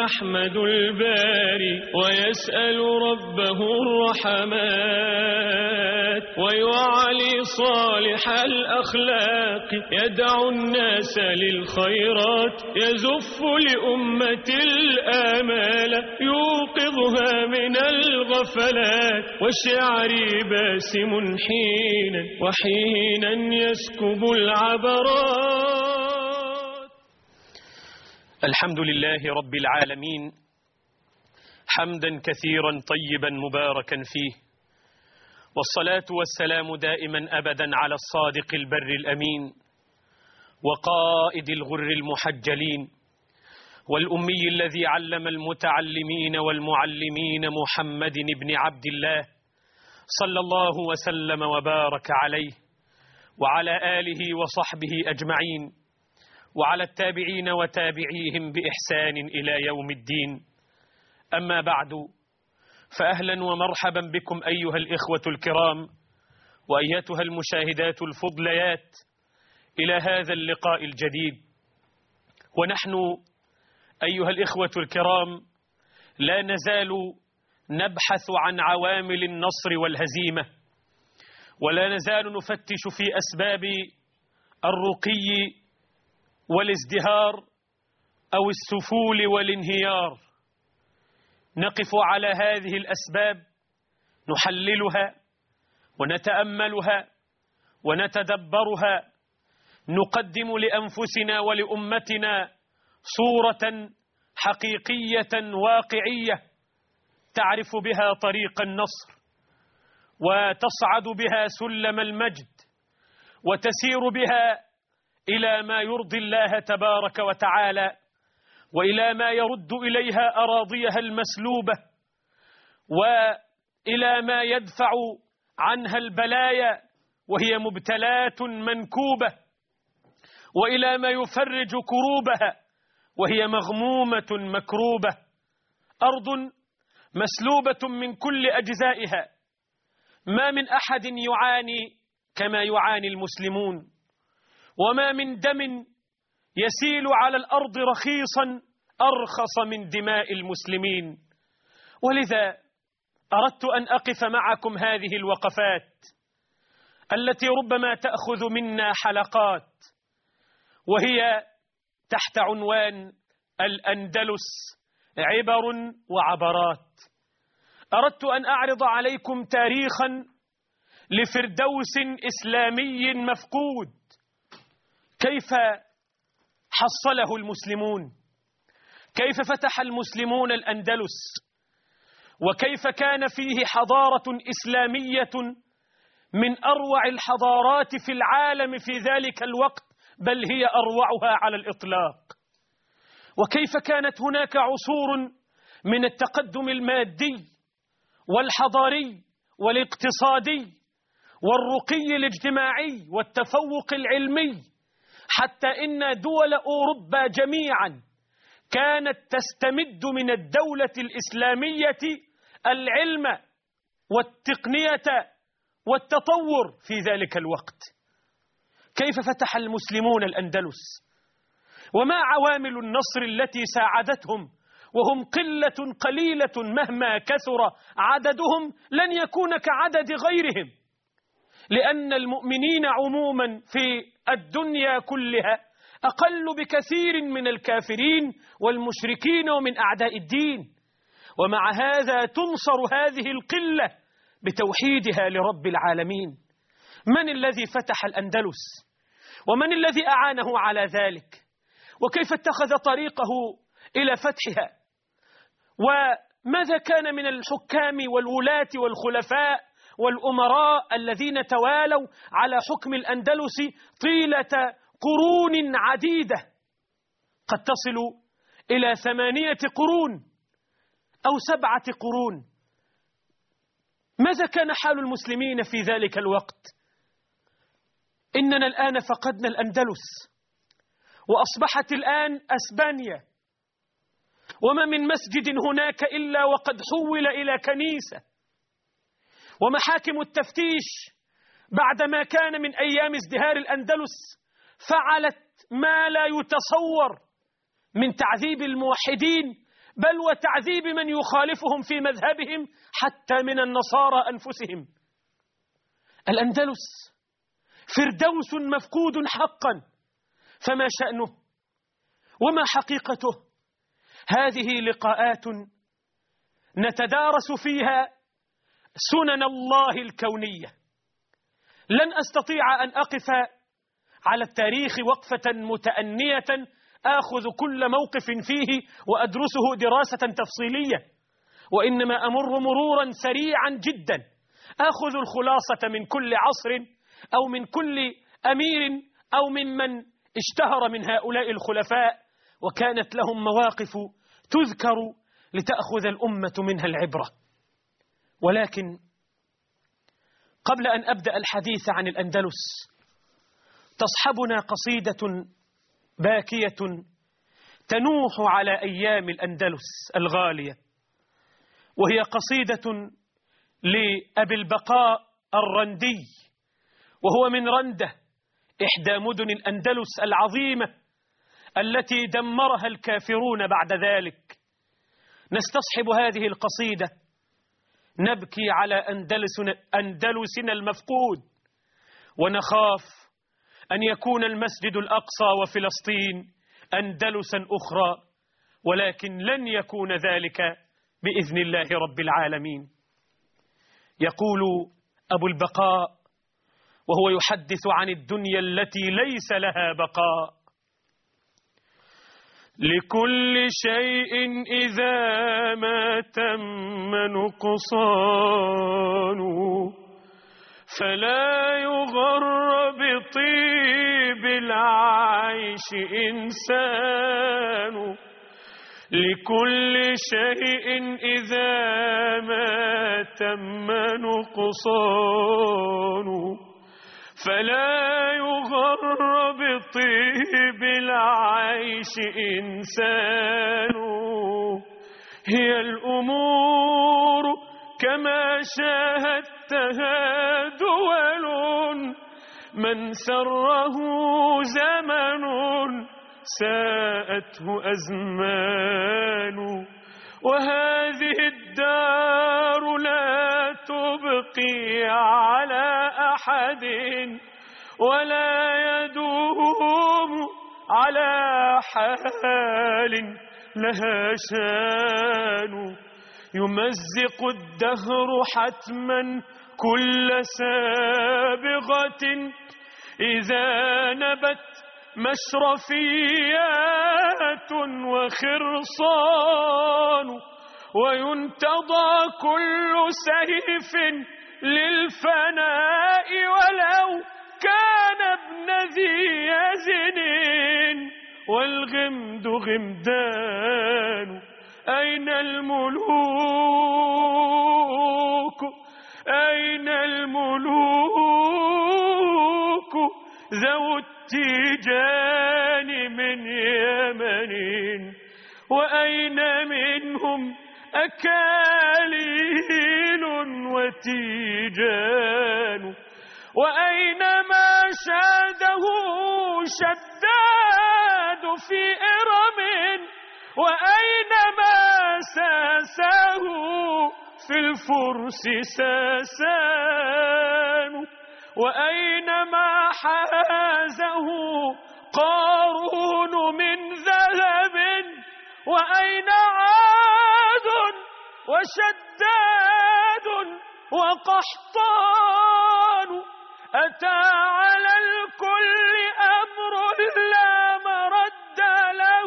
يحمد الباري ويسأل ربه الرحمات، ويعلي صالح الأخلاق يدعو الناس للخيرات، يزف لأمة الآمال يوقظها من الغفلات، وشعري باسم حينا وحينا يسكب العبرات. الحمد لله رب العالمين، حمدا كثيرا طيبا مباركا فيه، والصلاة والسلام دائما أبدا على الصادق البر الأمين، وقائد الغر المحجلين، والأمي الذي علم المتعلمين والمعلمين، محمد بن عبد الله صلى الله وسلم وبارك عليه وعلى آله وصحبه أجمعين، وعلى التابعين وتابعيهم بإحسان إلى يوم الدين. أما بعد، فأهلا ومرحبا بكم أيها الإخوة الكرام وأيتها المشاهدات الفضليات إلى هذا اللقاء الجديد. ونحن أيها الإخوة الكرام لا نزال نبحث عن عوامل النصر والهزيمة، ولا نزال نفتش في أسباب الرقي والازدهار أو السفول والانهيار. نقف على هذه الأسباب نحللها ونتأملها ونتدبرها، نقدم لأنفسنا ولأمتنا صورة حقيقية واقعية تعرف بها طريق النصر، وتصعد بها سلم المجد، وتسير بها إلى ما يرضي الله تبارك وتعالى، وإلى ما يرد إليها أراضيها المسلوبة، وإلى ما يدفع عنها البلايا وهي مبتلات منكوبة، وإلى ما يفرج كروبها وهي مغمومة مكروبة. أرض مسلوبة من كل أجزائها، ما من أحد يعاني كما يعاني المسلمون، وما من دم يسيل على الأرض رخيصا أرخص من دماء المسلمين. ولذا أردت أن أقف معكم هذه الوقفات التي ربما تأخذ منا حلقات، وهي تحت عنوان الأندلس عبر وعبرات. أردت أن أعرض عليكم تاريخا لفردوس إسلامي مفقود، كيف حصله المسلمون، كيف فتح المسلمون الأندلس، وكيف كان فيه حضارة إسلامية من أروع الحضارات في العالم في ذلك الوقت، بل هي أروعها على الإطلاق. وكيف كانت هناك عصور من التقدم المادي والحضاري والاقتصادي والرقي الاجتماعي والتفوق العلمي، حتى إن دول أوروبا جميعا كانت تستمد من الدولة الإسلامية العلم والتقنية والتطور في ذلك الوقت. كيف فتح المسلمون الأندلس، وما عوامل النصر التي ساعدتهم، وهم قلة قليلة مهما كثر عددهم لن يكون كعدد غيرهم، لأن المؤمنين عموما في الدنيا كلها أقل بكثير من الكافرين والمشركين ومن أعداء الدين. ومع هذا تنصر هذه القلة بتوحيدها لرب العالمين. من الذي فتح الأندلس؟ ومن الذي أعانه على ذلك؟ وكيف اتخذ طريقه إلى فتحها؟ وماذا كان من الحكام والولاة والخلفاء والأمراء الذين توالوا على حكم الأندلس طيلة قرون عديدة، قد تصل إلى 8 قرون أو 7 قرون. ماذا كان حال المسلمين في ذلك الوقت؟ إننا الآن فقدنا الأندلس، وأصبحت الآن أسبانيا، وما من مسجد هناك إلا وقد حول إلى كنيسة. ومحاكم التفتيش بعدما كان من أيام ازدهار الأندلس فعلت ما لا يتصور من تعذيب الموحدين بل وتعذيب من يخالفهم في مذهبهم حتى من النصارى أنفسهم. الأندلس فردوس مفقود حقا، فما شأنه وما حقيقته؟ هذه لقاءات نتدارس فيها سنن الله الكونية. لن أستطيع أن أقف على التاريخ وقفة متأنية آخذ كل موقف فيه وأدرسه دراسة تفصيلية، وإنما أمر مرورا سريعا جدا، آخذ الخلاصة من كل عصر أو من كل أمير أو ممن اشتهر من هؤلاء الخلفاء وكانت لهم مواقف تذكر لتأخذ الأمة منها العبرة. ولكن قبل أن أبدأ الحديث عن الأندلس تصحبنا قصيدة باكية تنوح على أيام الأندلس الغالية، وهي قصيدة لأبي البقاء الرندي، وهو من رندة إحدى مدن الأندلس العظيمة التي دمرها الكافرون بعد ذلك. نستصحب هذه القصيدة نبكي على أندلسنا المفقود، ونخاف أن يكون المسجد الأقصى وفلسطين أندلسا أخرى، ولكن لن يكون ذلك بإذن الله رب العالمين. يقول أبو البقاء وهو يحدث عن الدنيا التي ليس لها بقاء: لكل شيء إذا ما تم نقصان، فلا يغر بطيب العيش إنسان. لكل شيء إذا ما تم نقصان، فلا يغر بطيب العيش إنسان. هي الأمور كما شاهدتها دول، من سره زمن ساءته أزمان. وهذه الدار لا تبقي على أحد، ولا يدوم على حال لها شان. يمزق الدهر حتما كل سابغة، إذا نبت مشرفيات وخرصان. وينتضى كل سيف للفناء ولو كان ابن ذي يزن، والغمد غمدان. أين الملوك أين الملوك ذو التيجان من يمن، وأين منهم أكاليل وتيجان. وأين ما شاده شداد في إرم، وأين ما ساسه في الفرس ساسان. وأين ما حازه قارون من ذهب، وأين عاد وشداد وقحطان. أتى على الكل أمر لا مرد له،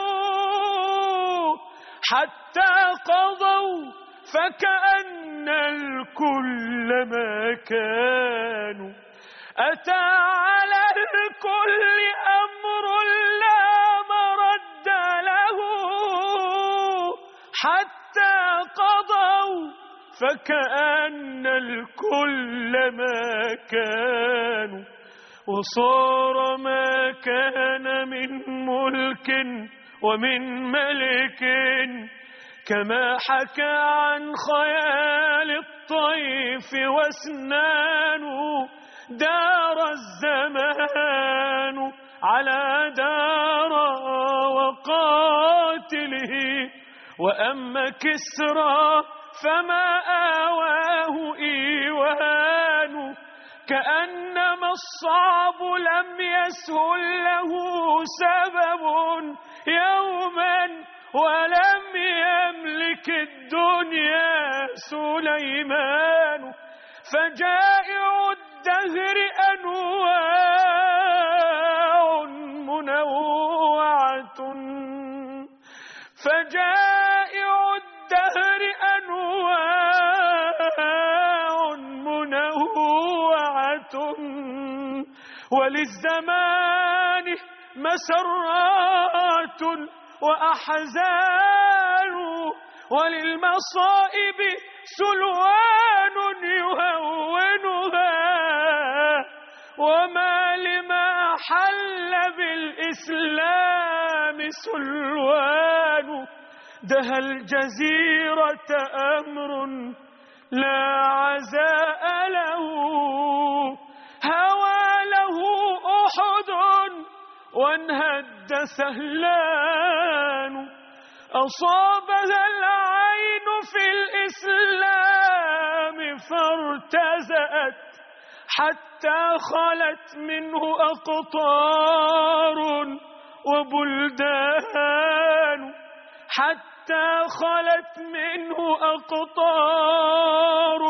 حتى قضوا فكأن الكل ما كانوا. أتى على الكل أمر لا مرد له، حتى قضوا فكأن الكل ما كانوا. وصار ما كان من ملك ومن ملك، كما حكى عن خيال الطيف واسنان. دار الزمان على دار وقاتله، وأما كسرى فما آواه إيوان، كأنما الصعب لم يسهل له سبب يوما، ولم يملك الدنيا سليمان. فجائع الدهر أنواع منوعة، فجائع الدهر أنواع منوعة، وللزمان مسرات وأحزان، وللمصائب سلوان يهونها، وما لما حل بالإسلام سلوان. دهى الجزيرة أمر لا عزاء له، هوى له أحد وانهد سهلان. أصابها العين في الإسلام فارتزأت، حتى خلت منه أقطار وبلدان، حتى خلت منه أقطار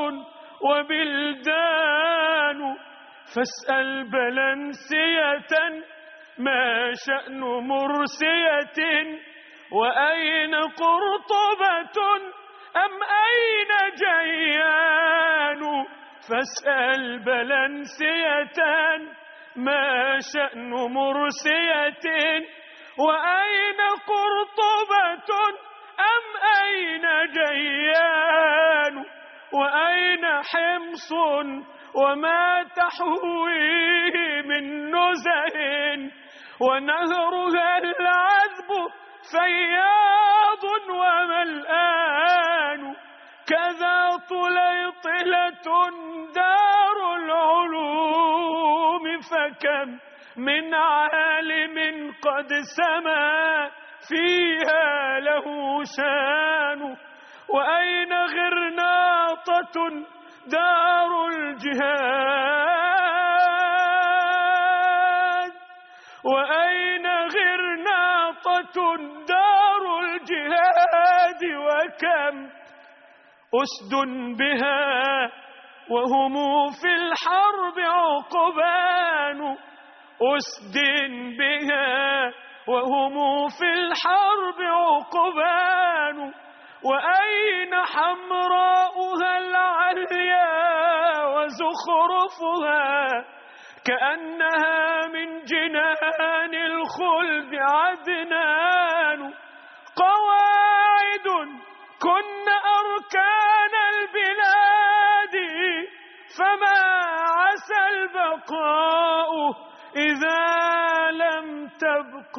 وبلدان. فاسأل بلنسية ما شأن مرسية، وأين قرطبة أم أين جيان. فاسأل بلنسية ما شأن مرسية، وأين قرطبة أم أين جيان. وأين حمص وما تحويه من نزه، ونهرها العذب فياض وملآن. كذا طليطلة دار العلوم، فكم من عالم قد سما فيها له شان. وأين غرناطة دار الجهاد، وأين غرناطة دار الجهاد. وكم أسد بها وهم في الحرب عقبان، أسد بها وهم في الحرب عقبان. وأين حمراؤها العليا وزخرفها، كأنها من جنان الخلد عدنان. قواعد كن أركان البلاد، فما عسى البقاء إذا لم تبق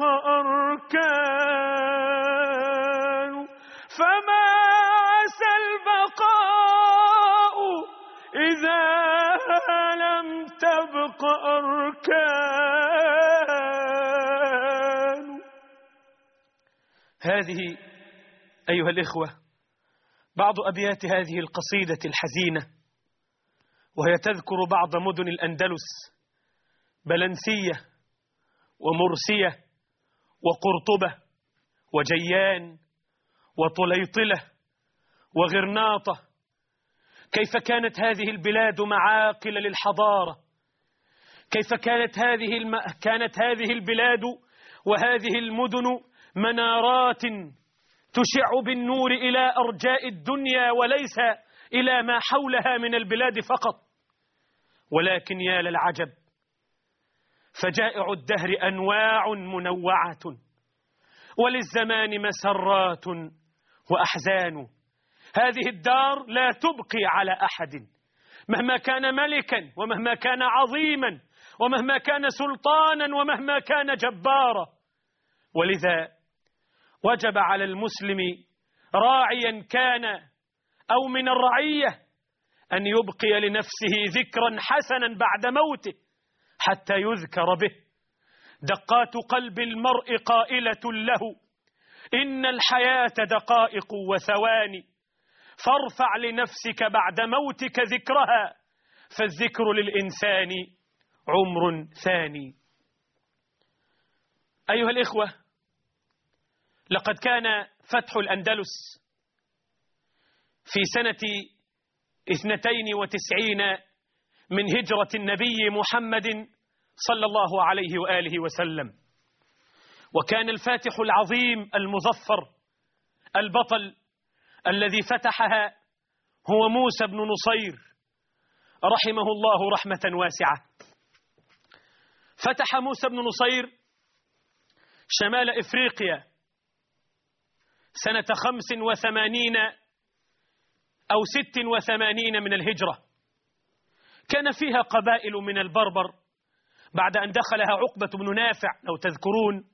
أركان. فما عسى البقاء إذا لم تبق أركان. هذه أيها الإخوة بعض أبيات هذه القصيدة الحزينة، وهي تذكر بعض مدن الأندلس: بلنسية ومرسية وقرطبة وجيان وطليطلة وغرناطة. كيف كانت هذه البلاد معاقل للحضارة، كيف كانت هذه البلاد وهذه المدن منارات تشع بالنور إلى أرجاء الدنيا وليس إلى ما حولها من البلاد فقط. ولكن يا للعجب، فجائع الدهر أنواع منوعة، وللزمان مسرات وأحزان. هذه الدار لا تبقي على أحد، مهما كان ملكا ومهما كان عظيما ومهما كان سلطانا ومهما كان جبارا. ولذا وجب على المسلم راعيا كان أو من الرعية أن يبقي لنفسه ذكرا حسنا بعد موته حتى يذكر به. دقات قلب المرء قائلة له: إن الحياة دقائق وثواني، فارفع لنفسك بعد موتك ذكرها، فالذكر للإنسان عمر ثاني. أيها الإخوة، لقد كان فتح الأندلس في سنة 92 من هجرة النبي محمد صلى الله عليه وآله وسلم، وكان الفاتح العظيم المظفر البطل الذي فتحها هو موسى بن نصير رحمه الله رحمة واسعة. فتح موسى بن نصير شمال إفريقيا سنة 85 أو 86 من الهجرة. كان فيها قبائل من البربر بعد أن دخلها عقبة بن نافع لو تذكرون،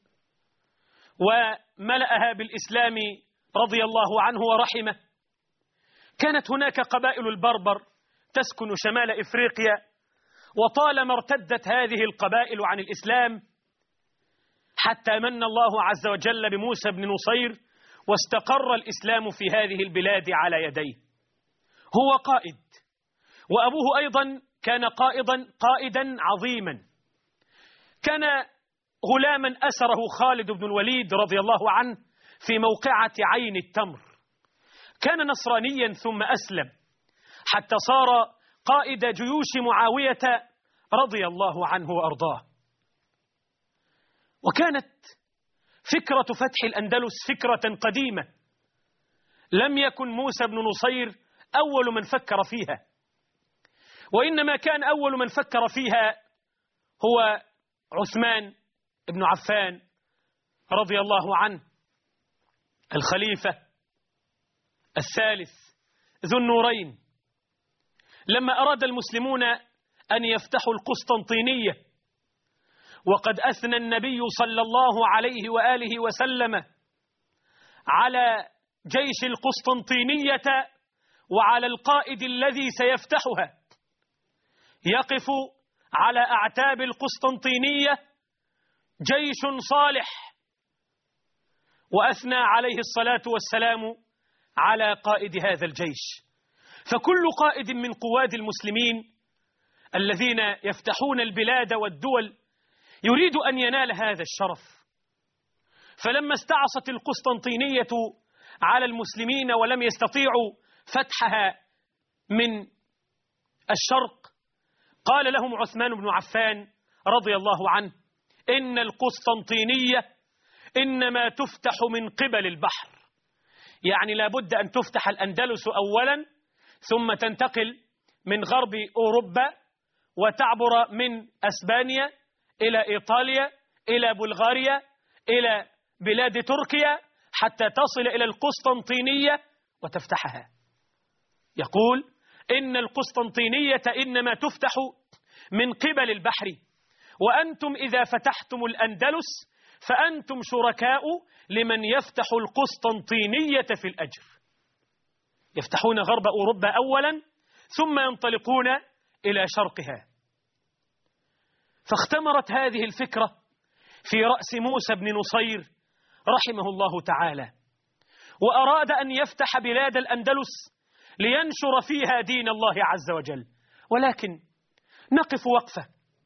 وملأها بالإسلام رضي الله عنه ورحمه. كانت هناك قبائل البربر تسكن شمال إفريقيا، وطالما ارتدت هذه القبائل عن الإسلام حتى من الله عز وجل بموسى بن نصير واستقر الإسلام في هذه البلاد على يديه. هو قائد، وأبوه أيضا كان قائدا عظيما. كان غلاما أسره خالد بن الوليد رضي الله عنه في موقعة عين التمر. كان نصرانيا ثم أسلم حتى صار قائد جيوش معاوية رضي الله عنه وأرضاه. وكانت فكرة فتح الأندلس فكرة قديمة، لم يكن موسى بن نصير أول من فكر فيها، وإنما كان أول من فكر فيها هو عثمان بن عفان رضي الله عنه، الخليفة الثالث ذو النورين، لما أراد المسلمون أن يفتحوا القسطنطينية، وقد أثنى النبي صلى الله عليه وآله وسلم على جيش القسطنطينية وعلى القائد الذي سيفتحها. يقف على أعتاب القسطنطينية جيش صالح، وأثنى عليه الصلاة والسلام على قائد هذا الجيش. فكل قائد من قواد المسلمين الذين يفتحون البلاد والدول يريد أن ينال هذا الشرف. فلما استعصت القسطنطينية على المسلمين ولم يستطيعوا فتحها من الشرق، قال لهم عثمان بن عفان رضي الله عنه: إن القسطنطينية إنما تفتح من قبل البحر، يعني لابد أن تفتح الأندلس أولا ثم تنتقل من غرب أوروبا وتعبر من أسبانيا إلى إيطاليا إلى بلغاريا إلى بلاد تركيا حتى تصل إلى القسطنطينية وتفتحها. يقول إن القسطنطينية إنما تفتح من قبل البحر، وأنتم إذا فتحتم الأندلس فأنتم شركاء لمن يفتح القسطنطينية في الأجر. يفتحون غرب أوروبا أولا ثم ينطلقون إلى شرقها. فاختمرت هذه الفكرة في رأس موسى بن نصير رحمه الله تعالى، وأراد أن يفتح بلاد الأندلس لينشر فيها دين الله عز وجل. ولكن نقف وقفة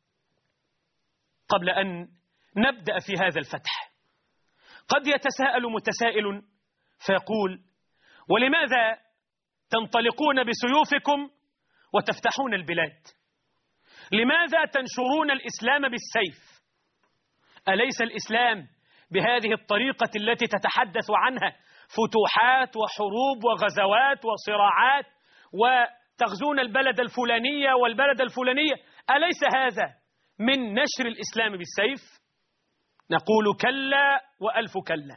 قبل أن نبدأ في هذا الفتح. قد يتساءل متسائل فيقول: ولماذا تنطلقون بسيوفكم وتفتحون البلاد؟ لماذا تنشرون الإسلام بالسيف؟ أليس الإسلام بهذه الطريقة التي تتحدث عنها فتوحات وحروب وغزوات وصراعات وتغزون البلد الفلانية والبلد الفلانية، أليس هذا من نشر الإسلام بالسيف؟ نقول: كلا وألف كلا.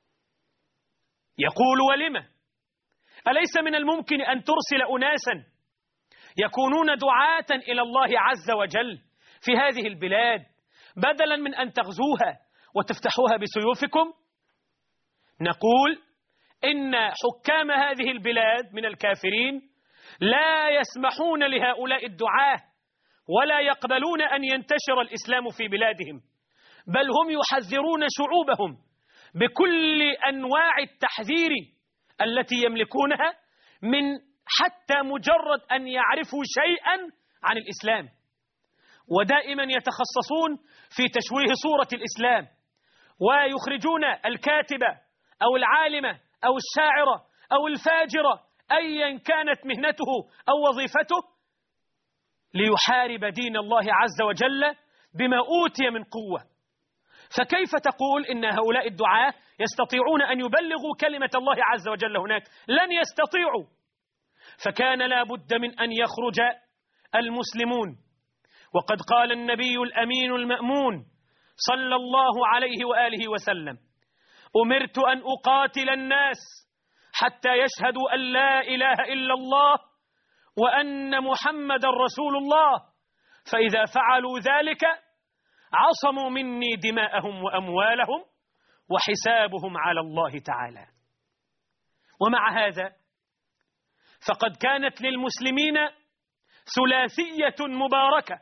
يقول: ولم؟ أليس من الممكن أن ترسل أناسا يكونون دعاة إلى الله عز وجل في هذه البلاد بدلا من أن تغزوها وتفتحوها بسيوفكم؟ نقول: إن حكام هذه البلاد من الكافرين لا يسمحون لهؤلاء الدعاة ولا يقبلون أن ينتشر الإسلام في بلادهم، بل هم يحذرون شعوبهم بكل أنواع التحذير التي يملكونها من حتى مجرد أن يعرفوا شيئا عن الإسلام، ودائما يتخصصون في تشويه صورة الإسلام، ويخرجون الكاتبة أو العالمة أو الشاعرة أو الفاجرة أيا كانت مهنته أو وظيفته ليحارب دين الله عز وجل بما أوتي من قوة. فكيف تقول إن هؤلاء الدعاة يستطيعون أن يبلغوا كلمة الله عز وجل هناك؟ لن يستطيعوا. فكان لا بد من أن يخرج المسلمون. وقد قال النبي الأمين المأمون صلى الله عليه وآله وسلم: أمرت أن أقاتل الناس حتى يشهدوا أن لا إله إلا الله وأن محمد رسول الله، فإذا فعلوا ذلك عصموا مني دماءهم وأموالهم وحسابهم على الله تعالى. ومع هذا فقد كانت للمسلمين ثلاثية مباركة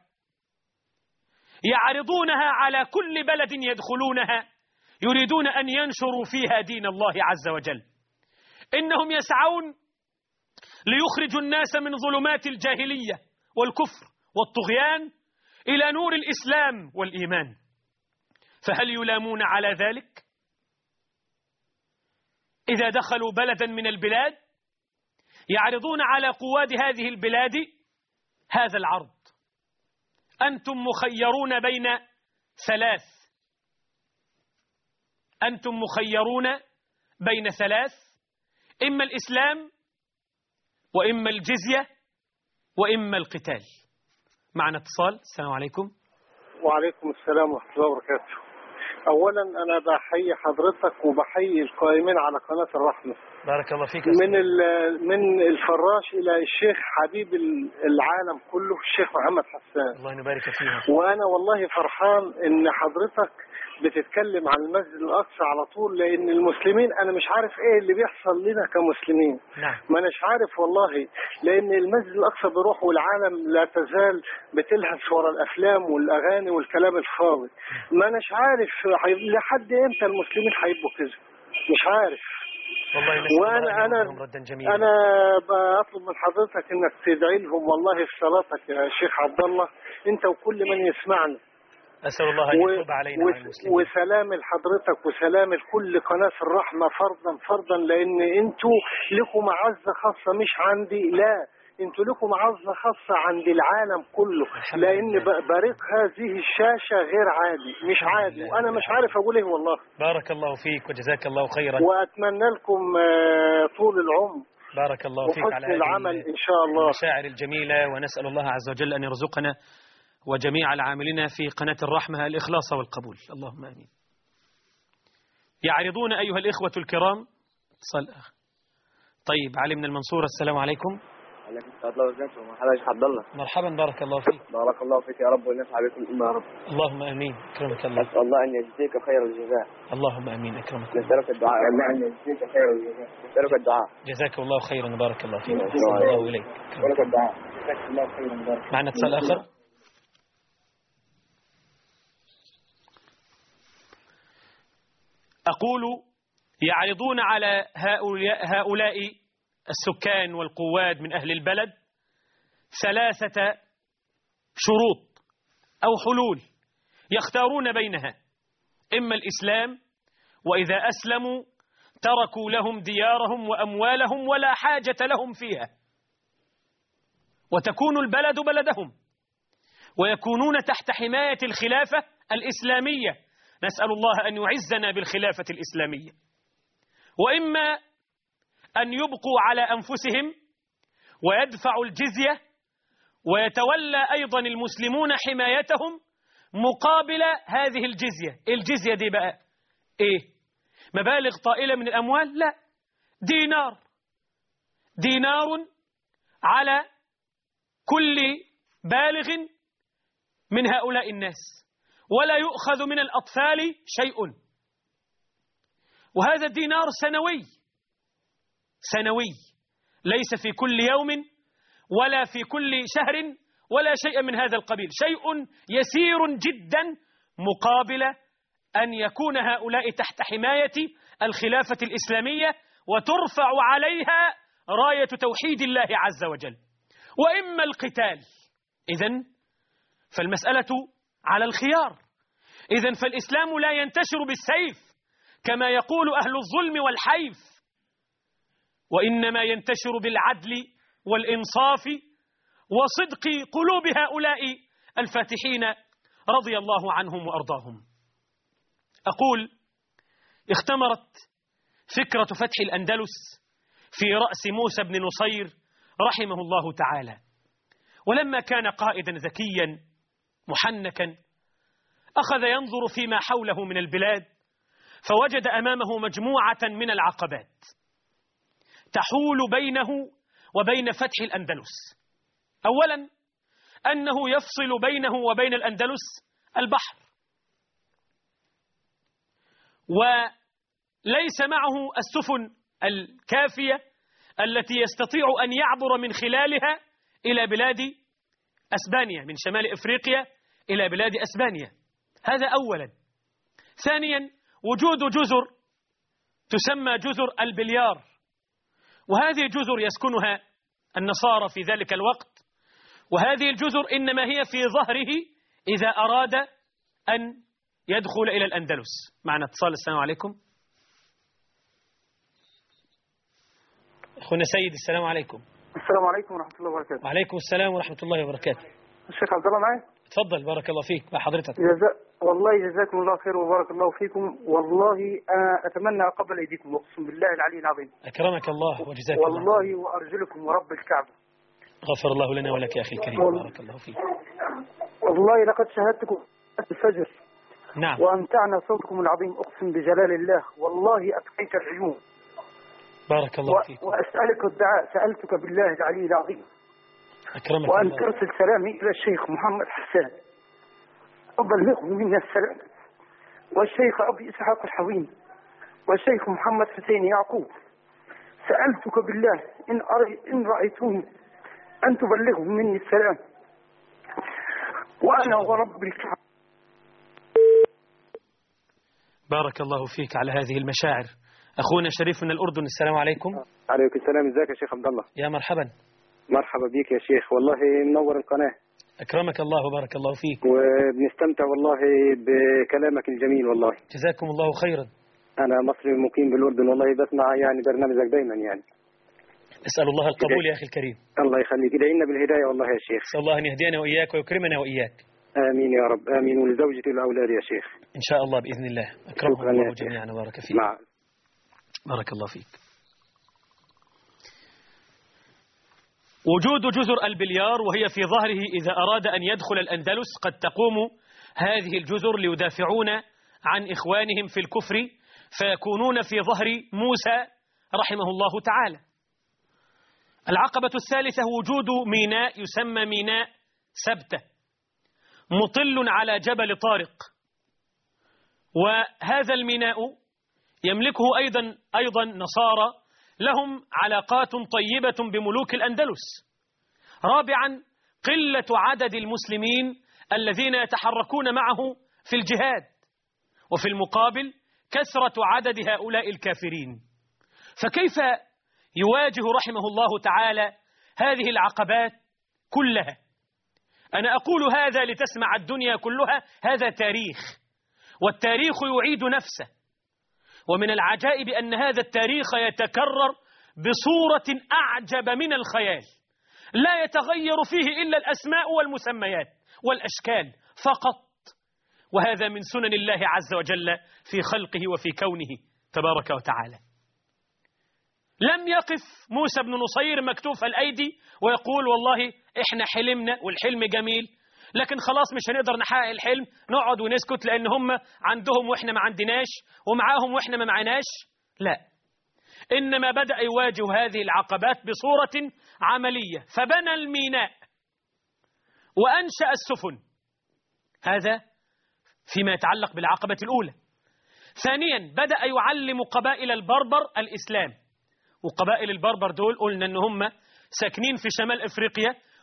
يعرضونها على كل بلد يدخلونها يريدون أن ينشروا فيها دين الله عز وجل. إنهم يسعون ليخرجوا الناس من ظلمات الجاهلية والكفر والطغيان إلى نور الإسلام والإيمان. فهل يلامون على ذلك؟ إذا دخلوا بلدا من البلاد يعرضون على قواد هذه البلاد هذا العرض: أنتم مخيرون بين ثلاث، أنتم مخيرون بين ثلاث، إما الإسلام وإما الجزية وإما القتال. معنا اتصال. السلام عليكم. وعليكم السلام ورحمة الله وبركاته. أولا أنا بحيي حضرتك وبحيي القائمين على قناة الرحمة. بارك الله فيك. من الفراش إلى الشيخ حبيب العالم كله الشيخ محمد حسان، الله يبارك فيه. وأنا والله فرحان إن حضرتك بتتكلم عن المسجد الأقصى على طول، لأن المسلمين أنا مش عارف إيه اللي بيحصل لنا كمسلمين. نعم. ما أناش عارف والله، لأن المسجد الأقصى بيروح والعالم لا تزال بتلهث ورا الأفلام والأغاني والكلام الفاضي. ما أناش عارف لحد إمتى المسلمين هيبقوا كده، مش عارف. أنا بطلب من حضرتك إنك تدعي لهم والله في صلاتك يا شيخ عبد الله، أنت وكل من يسمعنا. أسأل الله أن يتوب علينا وعلى المسلمين. وسلام لحضرتك وسلام لكل قناة الرحمة فرضا، لأن أنتوا لكم معزة خاصة مش عندي، لا أنتوا لكم معزة خاصة عند العالم كله، لأن بريق هذه الشاشة غير عادي، مش عادي، وأنا مش عارف أقول إيه والله. بارك الله فيك وجزاك الله خيرا، وأتمنى لكم طول العمر. بارك الله فيك على العمل إن شاء الله، المشاعر الجميلة، ونسأل الله عز وجل أن يرزقنا وجميع العاملين في قناة الرحمة الإخلاص والقبول، اللهم آمين. يعرضون أيها الإخوة الكرام. طيب، علي من المنصورة. السلام عليكم. عليكم السلام ورحمة الله وبركاته. مرحبا يا شيخ عبد الله. مرحبا، بارك الله فيك. بارك الله فيك يا رب، ونفع بكم الأمة يا رب. اللهم آمين. أكرمك الله. أسأل الله أن يجزيك خير الجزاء. اللهم آمين. أكرمك الله. نسألك الدعاء. الله أن يجزيك خير الجزاء. نسألك الدعاء. جزاك الله خيرا وبارك الله فيك. أحسن الله إليك. نسألك الدعاء. جزاك الله خيرا وبارك. معنا اتصال آخر. أقول يعرضون على هؤلاء السكان والقواد من أهل البلد ثلاثة شروط أو حلول يختارون بينها: إما الإسلام، وإذا أسلموا تركوا لهم ديارهم وأموالهم ولا حاجة لهم فيها، وتكون البلد بلدهم، ويكونون تحت حماية الخلافة الإسلامية، نسأل الله أن يعزنا بالخلافة الإسلامية. وإما أن يبقوا على أنفسهم ويدفعوا الجزية، ويتولى أيضا المسلمون حمايتهم مقابل هذه الجزية. الجزية دي بقى إيه؟ مبالغ طائلة من الأموال؟ لا، دينار على كل بالغ من هؤلاء الناس، ولا يؤخذ من الأطفال شيء. وهذا الدينار سنوي، ليس في كل يوم ولا في كل شهر ولا شيء من هذا القبيل، شيء يسير جدا مقابل أن يكون هؤلاء تحت حماية الخلافة الإسلامية وترفع عليها راية توحيد الله عز وجل، وإما القتال. إذن فالمسألة على الخيار. إذن فالإسلام لا ينتشر بالسيف كما يقول أهل الظلم والحيف، وإنما ينتشر بالعدل والإنصاف وصدق قلوب هؤلاء الفاتحين رضي الله عنهم وأرضاهم. أقول اختمرت فكرة فتح الأندلس في رأس موسى بن نصير رحمه الله تعالى، ولما كان قائدا ذكيا محنكا أخذ ينظر فيما حوله من البلاد، فوجد أمامه مجموعة من العقبات تحول بينه وبين فتح الأندلس. أولا أنه يفصل بينه وبين الأندلس البحر، وليس معه السفن الكافية التي يستطيع أن يعبر من خلالها إلى بلاد أسبانيا، من شمال إفريقيا إلى بلاد أسبانيا. هذا أولا. ثانيا وجود جزر تسمى جزر البليار، وهذه الجزر يسكنها النصارى في ذلك الوقت، وهذه الجزر إنما هي في ظهره إذا أراد أن يدخل إلى الأندلس. معنا اتصال. السلام عليكم. أخونا سيد، السلام عليكم. السلام عليكم ورحمة الله وبركاته. وعليكم السلام ورحمة الله وبركاته. الشيخ عبد الله معي؟ تفضل، بارك الله فيك. مع حضرتك. والله جزاكم الله خير وبارك الله فيكم. والله أنا أتمنى أقبل أيديكم، أقسم بالله العلي العظيم. أكرمك الله وجزاك الله. والله وأرجلكم ورب الكعبة. غفر الله لنا ولك يا أخي الكريم. بارك الله فيك. والله لقد شاهدتكم الفجر. نعم. وأمتعنا صوتكم العظيم، أقسم بجلال الله. والله أتقيت العيون. بارك الله فيك. وأسألك الدعاء، سألتك بالله العلي العظيم أكرمك وأن الله. ترسل سلامي إلى الشيخ محمد حسان، أبلغه منا السلام، والشيخ أبي إسحاق الحوين، والشيخ محمد حسين يعقوب. سألتك بالله إن رأيتوني أن تبلغهم مني السلام، وأنا ورب الكعبة. بارك الله فيك على هذه المشاعر. أخونا شريف من الأردن، السلام عليكم. عليكم السلام. ازيك يا شيخ عبد الله؟ يا مرحبا. مرحبا بيك يا شيخ، والله منور القناة. أكرمك الله وبارك الله فيك. وبنستمتع والله بكلامك الجميل والله. جزاكم الله خيرا. أنا مصري مقيم بالأردن، والله بسمع يعني برنامجك دايما يعني. أسأل الله القبول يا أخي الكريم. الله يخليك، ادعي لنا بالهداية والله يا شيخ. أسأل الله أن يهدينا وإياك ويكرمنا وإياك. آمين يا رب، آمين. ولزوجتي والأولاد يا شيخ. إن شاء الله بإذن الله. أكرمكم الله جميعا وبارك فيك. بارك الله فيك. وجود جزر البليار وهي في ظهره إذا أراد أن يدخل الأندلس، قد تقوم هذه الجزر ليدافعون عن إخوانهم في الكفر، فيكونون في ظهر موسى رحمه الله تعالى. العقبة الثالثة وجود ميناء يسمى ميناء سبتة، مطل على جبل طارق، وهذا الميناء يملكه أيضا نصارى لهم علاقات طيبة بملوك الأندلس. رابعا قلة عدد المسلمين الذين يتحركون معه في الجهاد، وفي المقابل كثرة عدد هؤلاء الكافرين. فكيف يواجه رحمه الله تعالى هذه العقبات كلها؟ أنا أقول هذا لتسمع الدنيا كلها، هذا تاريخ، والتاريخ يعيد نفسه. ومن العجائب أن هذا التاريخ يتكرر بصورة أعجب من الخيال، لا يتغير فيه إلا الأسماء والمسميات والأشكال فقط، وهذا من سنن الله عز وجل في خلقه وفي كونه تبارك وتعالى. لم يقف موسى بن نصير مكتوف الأيدي ويقول والله إحنا حلمنا والحلم جميل، لكن خلاص مش هنقدر نحقق الحلم، نقعد ونسكت لأن هم عندهم وإحنا ما عندناش، ومعاهم وإحنا ما معناش. لا، إنما بدأ يواجه هذه العقبات بصورة عملية، فبنى الميناء وأنشأ السفن. هذا فيما يتعلق بالعقبة الأولى. ثانيا بدأ يعلم قبائل البربر الإسلام، وقبائل البربر دول قلنا أن هم ساكنين في شمال إفريقيا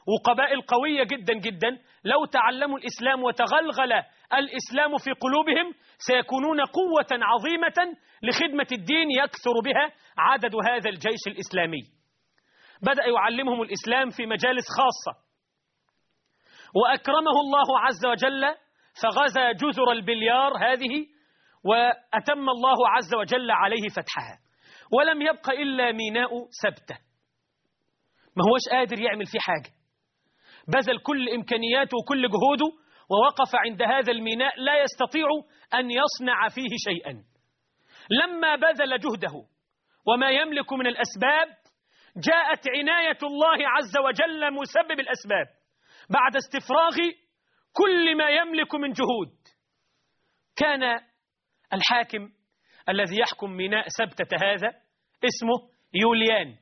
وقبائل قوية جدا جدا لو تعلموا الإسلام وتغلغل الإسلام في قلوبهم سيكونون قوة عظيمة لخدمة الدين يكثر بها عدد هذا الجيش الإسلامي. بدأ يعلمهم الإسلام في مجالس خاصة، وأكرمه الله عز وجل فغزا جزر البليار هذه وأتم الله عز وجل عليه فتحها، ولم يبق إلا ميناء سبتة. ما هوش قادر يعمل فيه حاجة، بذل كل إمكانياته وكل جهوده ووقف عند هذا الميناء لا يستطيع أن يصنع فيه شيئا. لما بذل جهده وما يملك من الأسباب جاءت عناية الله عز وجل مسبب الأسباب بعد استفراغ كل ما يملك من جهود. كان الحاكم الذي يحكم ميناء سبتة هذا اسمه يوليان.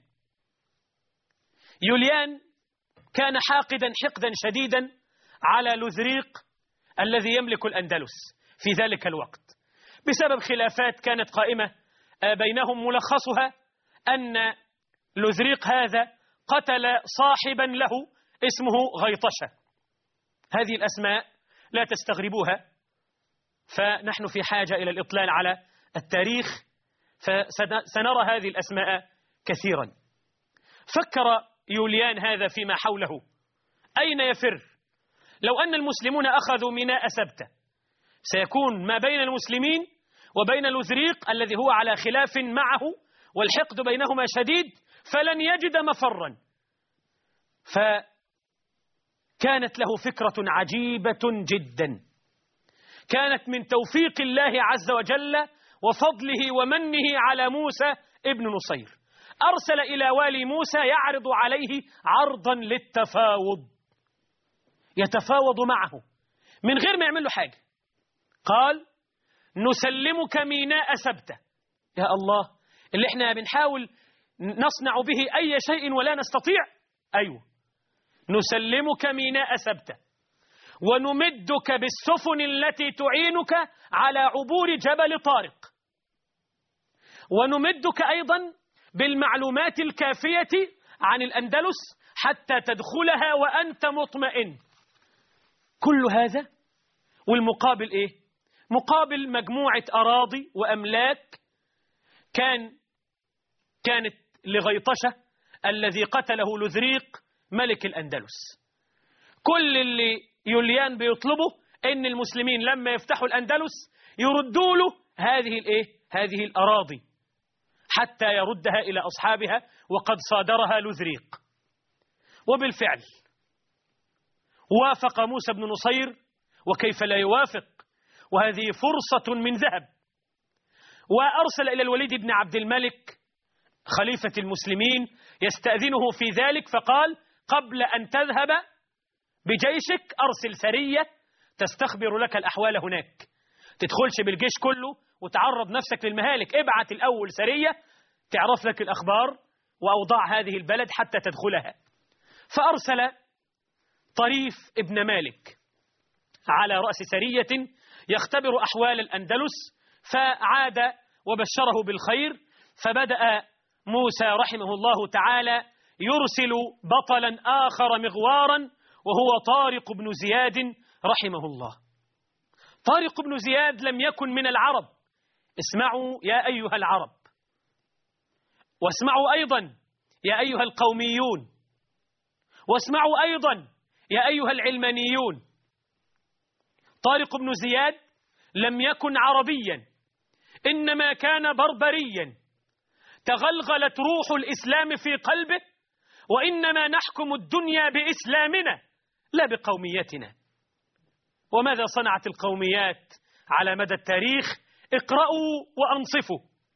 يوليان كان حاقدا حقدا شديدا على لوذريق الذي يملك الأندلس في ذلك الوقت بسبب خلافات كانت قائمة بينهم، ملخصها أن لوذريق هذا قتل صاحبا له اسمه غيطشة. هذه الأسماء لا تستغربوها، فنحن في حاجة إلى الإطلال على التاريخ، فسنرى هذه الأسماء كثيرا. فكر يوليان هذا فيما حوله، أين يفر؟ لو أن المسلمون أخذوا ميناء سبتة سيكون ما بين المسلمين وبين لوذريق الذي هو على خلاف معه والحقد بينهما شديد، فلن يجد مفرا. فكانت له فكرة عجيبة جدا، كانت من توفيق الله عز وجل وفضله ومنه على موسى ابن نصير. أرسل إلى والي موسى يعرض عليه عرضا للتفاوض، يتفاوض معه من غير ما يعمل له حاجة. قال: نسلمك ميناء سبتة. يا الله، اللي احنا بنحاول نصنع به أي شيء ولا نستطيع. أيوه، نسلمك ميناء سبتة ونمدك بالسفن التي تعينك على عبور جبل طارق، ونمدك أيضا بالمعلومات الكافية عن الأندلس حتى تدخلها وأنت مطمئن. كل هذا والمقابل إيه؟ مقابل مجموعة أراضي وأملاك كانت لغيطشة الذي قتله لوذريق ملك الأندلس. كل اللي يوليان بيطلبه إن المسلمين لما يفتحوا الأندلس يردوا له هذه الأراضي حتى يردها إلى أصحابها، وقد صادرها لوذريق. وبالفعل وافق موسى بن نصير، وكيف لا يوافق، وهذه فرصة من ذهب. وأرسل إلى الوليد بن عبد الملك خليفة المسلمين يستأذنه في ذلك، فقال: قبل أن تذهب بجيشك أرسل سرية تستخبر لك الأحوال هناك، تدخلش بالجيش كله وتعرض نفسك للمهالك، ابعت الأول سرية تعرف لك الأخبار وأوضاع هذه البلد حتى تدخلها. فأرسل طريف ابن مالك على رأس سرية يختبر أحوال الأندلس، فعاد وبشره بالخير. فبدأ موسى رحمه الله تعالى يرسل بطلا آخر مغوارا، وهو طارق بن زياد رحمه الله. طارق بن زياد لم يكن من العرب. اسمعوا يا أيها العرب، واسمعوا أيضا يا أيها القوميون، واسمعوا أيضا يا أيها العلمانيون. طارق بن زياد لم يكن عربيا، إنما كان بربريا تغلغلت روح الإسلام في قلبه، وإنما نحكم الدنيا بإسلامنا لا بقوميتنا. وماذا صنعت القوميات على مدى التاريخ؟ اقرأوا وأنصفوا.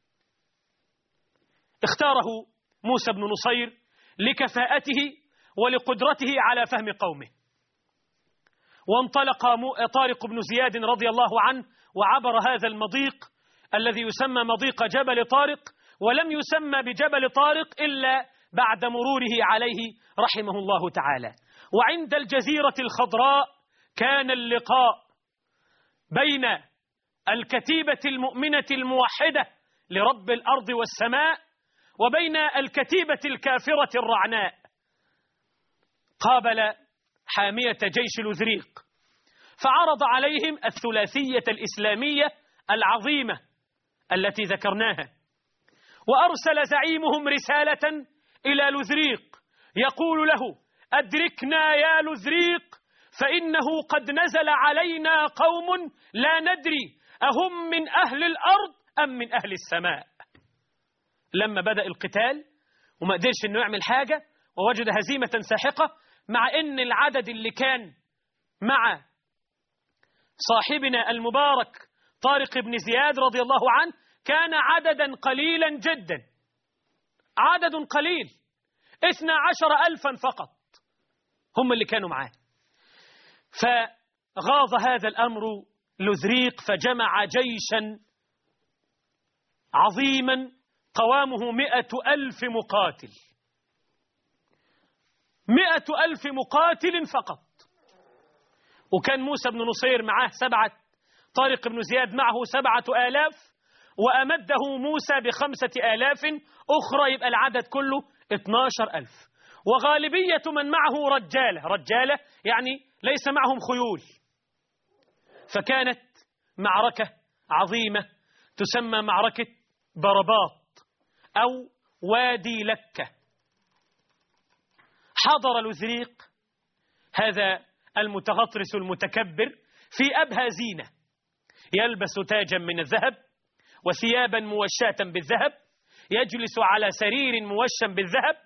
اختاره موسى بن نصير لكفاءته ولقدرته على فهم قومه، وانطلق طارق بن زياد رضي الله عنه وعبر هذا المضيق الذي يسمى مضيق جبل طارق، ولم يسمى بجبل طارق إلا بعد مروره عليه رحمه الله تعالى. وعند الجزيرة الخضراء كان اللقاء بين الكتيبة المؤمنة الموحدة لرب الأرض والسماء وبين الكتيبة الكافرة الرعناء. قابل حامية جيش لوذريق فعرض عليهم الثلاثية الإسلامية العظيمة التي ذكرناها، وأرسل زعيمهم رسالة إلى لوذريق يقول له: أدركنا يا لوذريق، فإنه قد نزل علينا قوم لا ندري أهم من أهل الأرض أم من أهل السماء. لما بدأ القتال وما قدرش أنه يعمل حاجة ووجد هزيمة ساحقة، مع أن العدد اللي كان مع صاحبنا المبارك طارق بن زياد رضي الله عنه كان عددا قليلا جدا، عدد قليل، 12,000 فقط هم اللي كانوا معاه. فغاض هذا الأمر لوذريق فجمع جيشا عظيما قوامه 100,000 مقاتل، 100,000 مقاتل فقط. وكان موسى بن نصير معه 7، طارق بن زياد معه 7,000، وأمده موسى ب5,000 أخرى، يبقى العدد كله 12,000. وغالبية من معه رجالة يعني ليس معهم خيول. فكانت معركة عظيمة تسمى معركة برباط أو وادي لكة. حضر لوذريق هذا المتغطرس المتكبر في أبهى زينة، يلبس تاجا من الذهب وثيابا موشاة بالذهب، يجلس على سرير موشى بالذهب،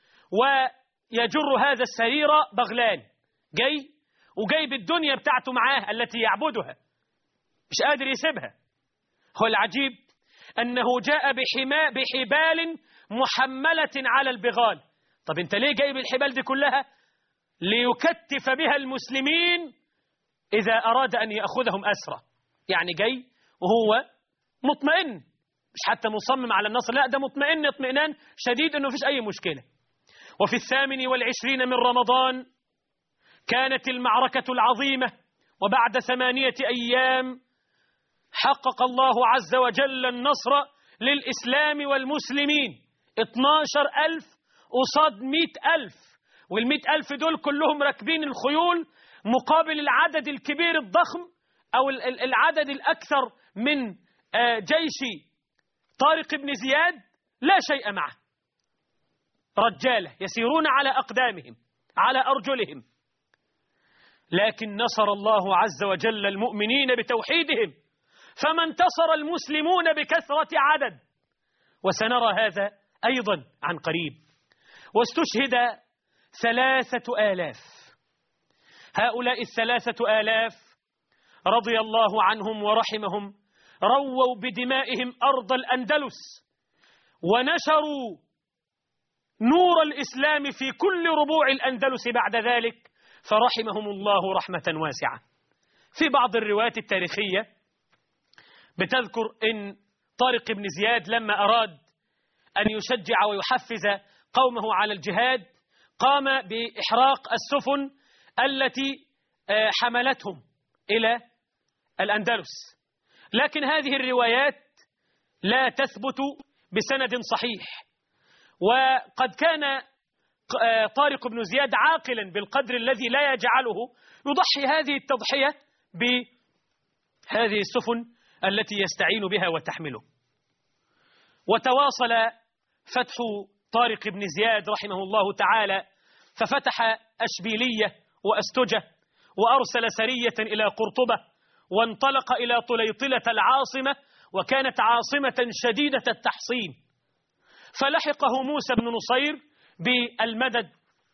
ويجر هذا السرير بغلان وجايب الدنيا بتاعته معاه التي يعبدها، مش قادر يسيبها. هو العجيب أنه جاء بحبال محملة على البغال. طب انت ليه جايب الحبال دي كلها؟ ليكتف بها المسلمين إذا أراد أن يأخذهم أسرى. يعني جاي وهو مطمئن، مش حتى مصمم على النصر، لا، ده مطمئن اطمئنان شديد أنه فيش أي مشكلة. وفي 28 من رمضان كانت المعركة العظيمة، وبعد 8 أيام حقق الله عز وجل النصر للإسلام والمسلمين. 12,000 قصاد 100,000، وال100,000 دول كلهم راكبين الخيول، مقابل العدد الكبير الضخم أو العدد الأكثر من جيش طارق بن زياد لا شيء معه، رجالة يسيرون على أقدامهم على أرجلهم. لكن نصر الله عز وجل المؤمنين بتوحيدهم، فما انتصر المسلمون بكثرة عدد، وسنرى هذا أيضا عن قريب. واستشهد 3,000. هؤلاء 3,000 رضي الله عنهم ورحمهم رووا بدمائهم أرض الأندلس، ونشروا نور الإسلام في كل ربوع الأندلس بعد ذلك، فرحمهم الله رحمة واسعة. في بعض الروايات التاريخية بتذكر إن طارق بن زياد لما أراد أن يشجع ويحفز قومه على الجهاد قام بإحراق السفن التي حملتهم إلى الأندلس، لكن هذه الروايات لا تثبت بسند صحيح. وقد كان طارق بن زياد عاقلا بالقدر الذي لا يجعله يضحي هذه التضحية بهذه السفن التي يستعين بها وتحمله. وتواصل فتح طارق بن زياد رحمه الله تعالى، ففتح أشبيلية وأستجة، وأرسل سرية إلى قرطبة، وانطلق إلى طليطلة العاصمة، وكانت عاصمة شديدة التحصين. فلحقه موسى بن نصير بالمدد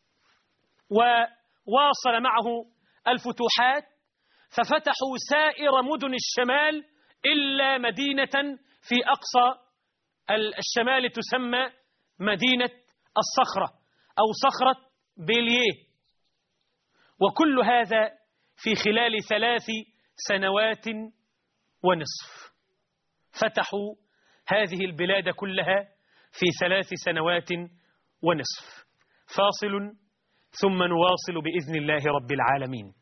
وواصل معه الفتوحات، ففتحوا سائر مدن الشمال إلا مدينة في أقصى الشمال تسمى مدينة الصخرة أو صخرة بيليه. وكل هذا في خلال 3 سنوات ونصف. فتحوا هذه البلاد كلها في 3 سنوات ونصف. فاصل ثم نواصل بإذن الله رب العالمين.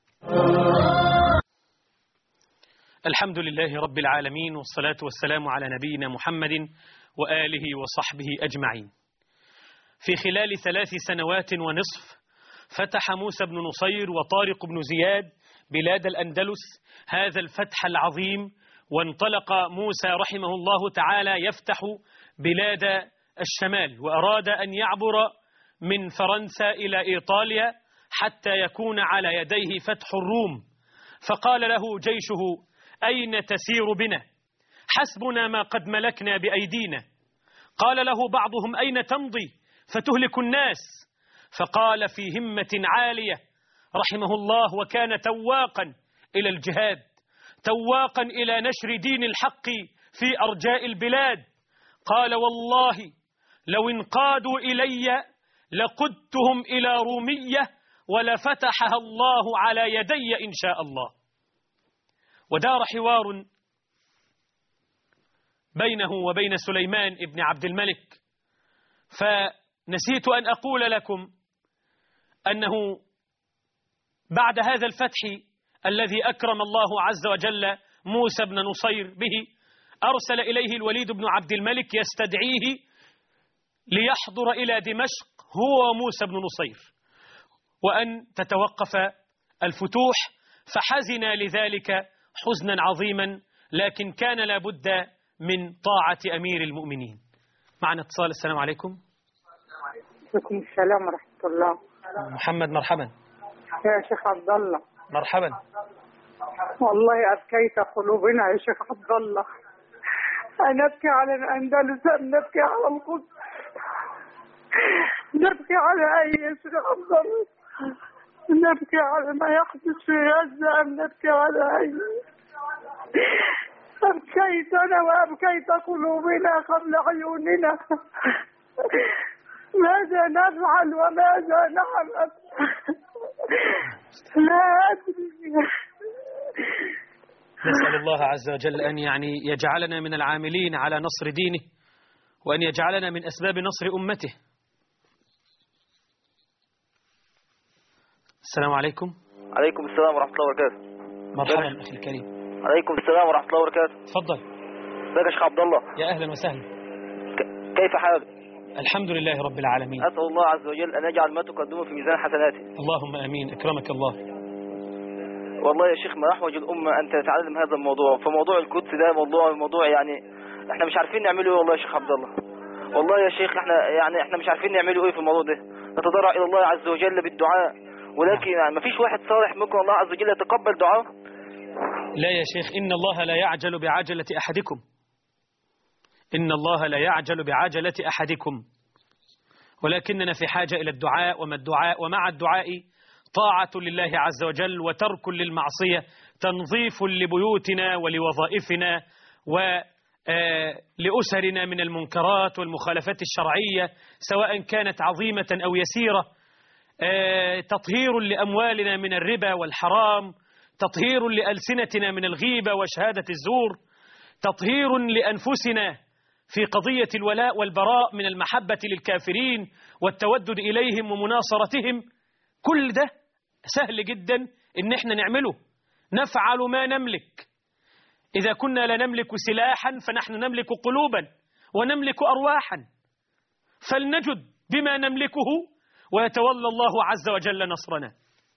الحمد لله رب العالمين، والصلاة والسلام على نبينا محمد وآله وصحبه أجمعين. في خلال 3 سنوات ونصف فتح موسى بن نصير وطارق بن زياد بلاد الأندلس هذا الفتح العظيم، وانطلق موسى رحمه الله تعالى يفتح بلاد الشمال، وأراد أن يعبر من فرنسا إلى إيطاليا حتى يكون على يديه فتح الروم. فقال له جيشه: أين تسير بنا؟ حسبنا ما قد ملكنا بأيدينا. قال له بعضهم: أين تمضي فتهلك الناس؟ فقال في همة عالية رحمه الله، وكان تواقا إلى الجهاد، تواقا إلى نشر دين الحق في أرجاء البلاد، قال: والله لو انقادوا إلي لقدتهم إلى رومية ولفتحها الله على يدي إن شاء الله. ودار حوار بينه وبين سليمان بن عبد الملك، فنسيت أن أقول لكم أنه بعد هذا الفتح الذي أكرم الله عز وجل موسى بن نصير به، أرسل إليه الوليد بن عبد الملك يستدعيه ليحضر إلى دمشق هو وموسى بن نصير، وأن تتوقف الفتوح، فحزن لذلك حزنا عظيما، لكن كان لابد من طاعة أمير المؤمنين. معنا اتصال. السلام عليكم. وعليكم السلام ورحمة الله. محمد، مرحبا. يا شيخ عبد الله. مرحبا. والله أبكيت قلوبنا يا شيخ عبد الله، نبكي على الأندلس، نبكي على القدس، نبكي على أي شيخ عبد الله، نبكي على ما يحدث في غزة، نبكي على أي. أبكيتنا وأبكيت قلوبنا قبل عيوننا. ماذا نفعل وماذا نعمل؟ لا أدري. نسأل الله عز وجل أن يجعلنا من العاملين على نصر دينه، وأن يجعلنا من أسباب نصر أمته. السلام عليكم. عليكم السلام ورحمة الله وبركاته. مرحبا أخي الكريم. عليكم السلام ورحمة الله وبركاته. تفضل. ازيك يا شيخ عبد الله؟ يا أهلا وسهلا. كيف حالك؟ الحمد لله رب العالمين. أسأل الله عز وجل أن يجعل ما تقدمه في ميزان حسناته. اللهم آمين. أكرمك الله. والله يا شيخ ما أحوج الأمة أن تتعلم هذا الموضوع، فموضوع القدس ده موضوع يعني احنا مش عارفين نعمله ايه والله يا شيخ عبد الله. والله يا شيخ احنا مش عارفين نعمله ايه في الموضوع ده. نتضرع إلى الله عز وجل بالدعاء، ولكن يعني ما فيش واحد صالح ممكن الله عز وجل يتقبل دعاءه. لا يا شيخ، إن الله لا يعجل بعجلة أحدكم، إن الله لا يعجل بعجلة أحدكم، ولكننا في حاجة إلى الدعاء، ومع الدعاء طاعة لله عز وجل وترك للمعصية، تنظيف لبيوتنا ولوظائفنا ولأسرنا من المنكرات والمخالفات الشرعية سواء كانت عظيمة أو يسيرة، تطهير لأموالنا من الربا والحرام، تطهير لألسنتنا من الغيبة وشهادة الزور، تطهير لأنفسنا في قضية الولاء والبراء من المحبة للكافرين والتودد إليهم ومناصرتهم. كل ده سهل جدا إن احنا نعمله، نفعل ما نملك. إذا كنا لا نملك سلاحا فنحن نملك قلوبا ونملك أرواحا، فلنجد بما نملكه ويتولى الله عز وجل نصرنا.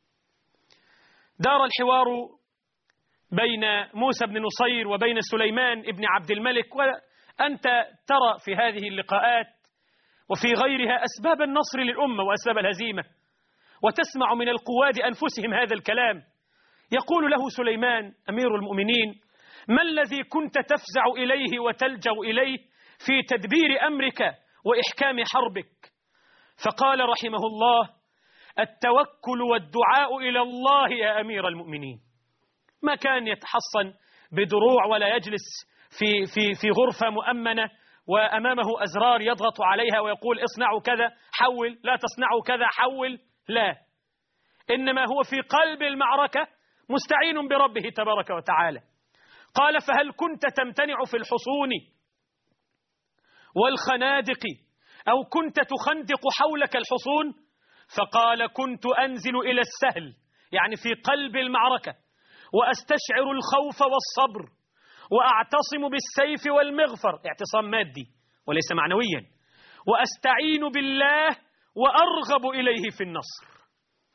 دار الحوار بين موسى بن نصير وبين سليمان بن عبد الملك، وأنت ترى في هذه اللقاءات وفي غيرها أسباب النصر للأمة وأسباب الهزيمة، وتسمع من القواد أنفسهم هذا الكلام. يقول له سليمان أمير المؤمنين: ما الذي كنت تفزع إليه وتلجأ إليه في تدبير أمرك وإحكام حربك؟ فقال رحمه الله: التوكل والدعاء إلى الله يا أمير المؤمنين. ما كان يتحصن بدروع ولا يجلس في غرفة مؤمنة وأمامه أزرار يضغط عليها ويقول اصنعوا كذا حول، لا تصنعوا كذا حول، لا، إنما هو في قلب المعركة مستعين بربه تبارك وتعالى. قال: فهل كنت تمتنع في الحصون والخنادق أو كنت تخندق حولك الحصون؟ فقال: كنت أنزل إلى السهل، يعني في قلب المعركة، وأستشعر الخوف والصبر، وأعتصم بالسيف والمغفر، اعتصام مادي وليس معنويا، وأستعين بالله وأرغب إليه في النصر.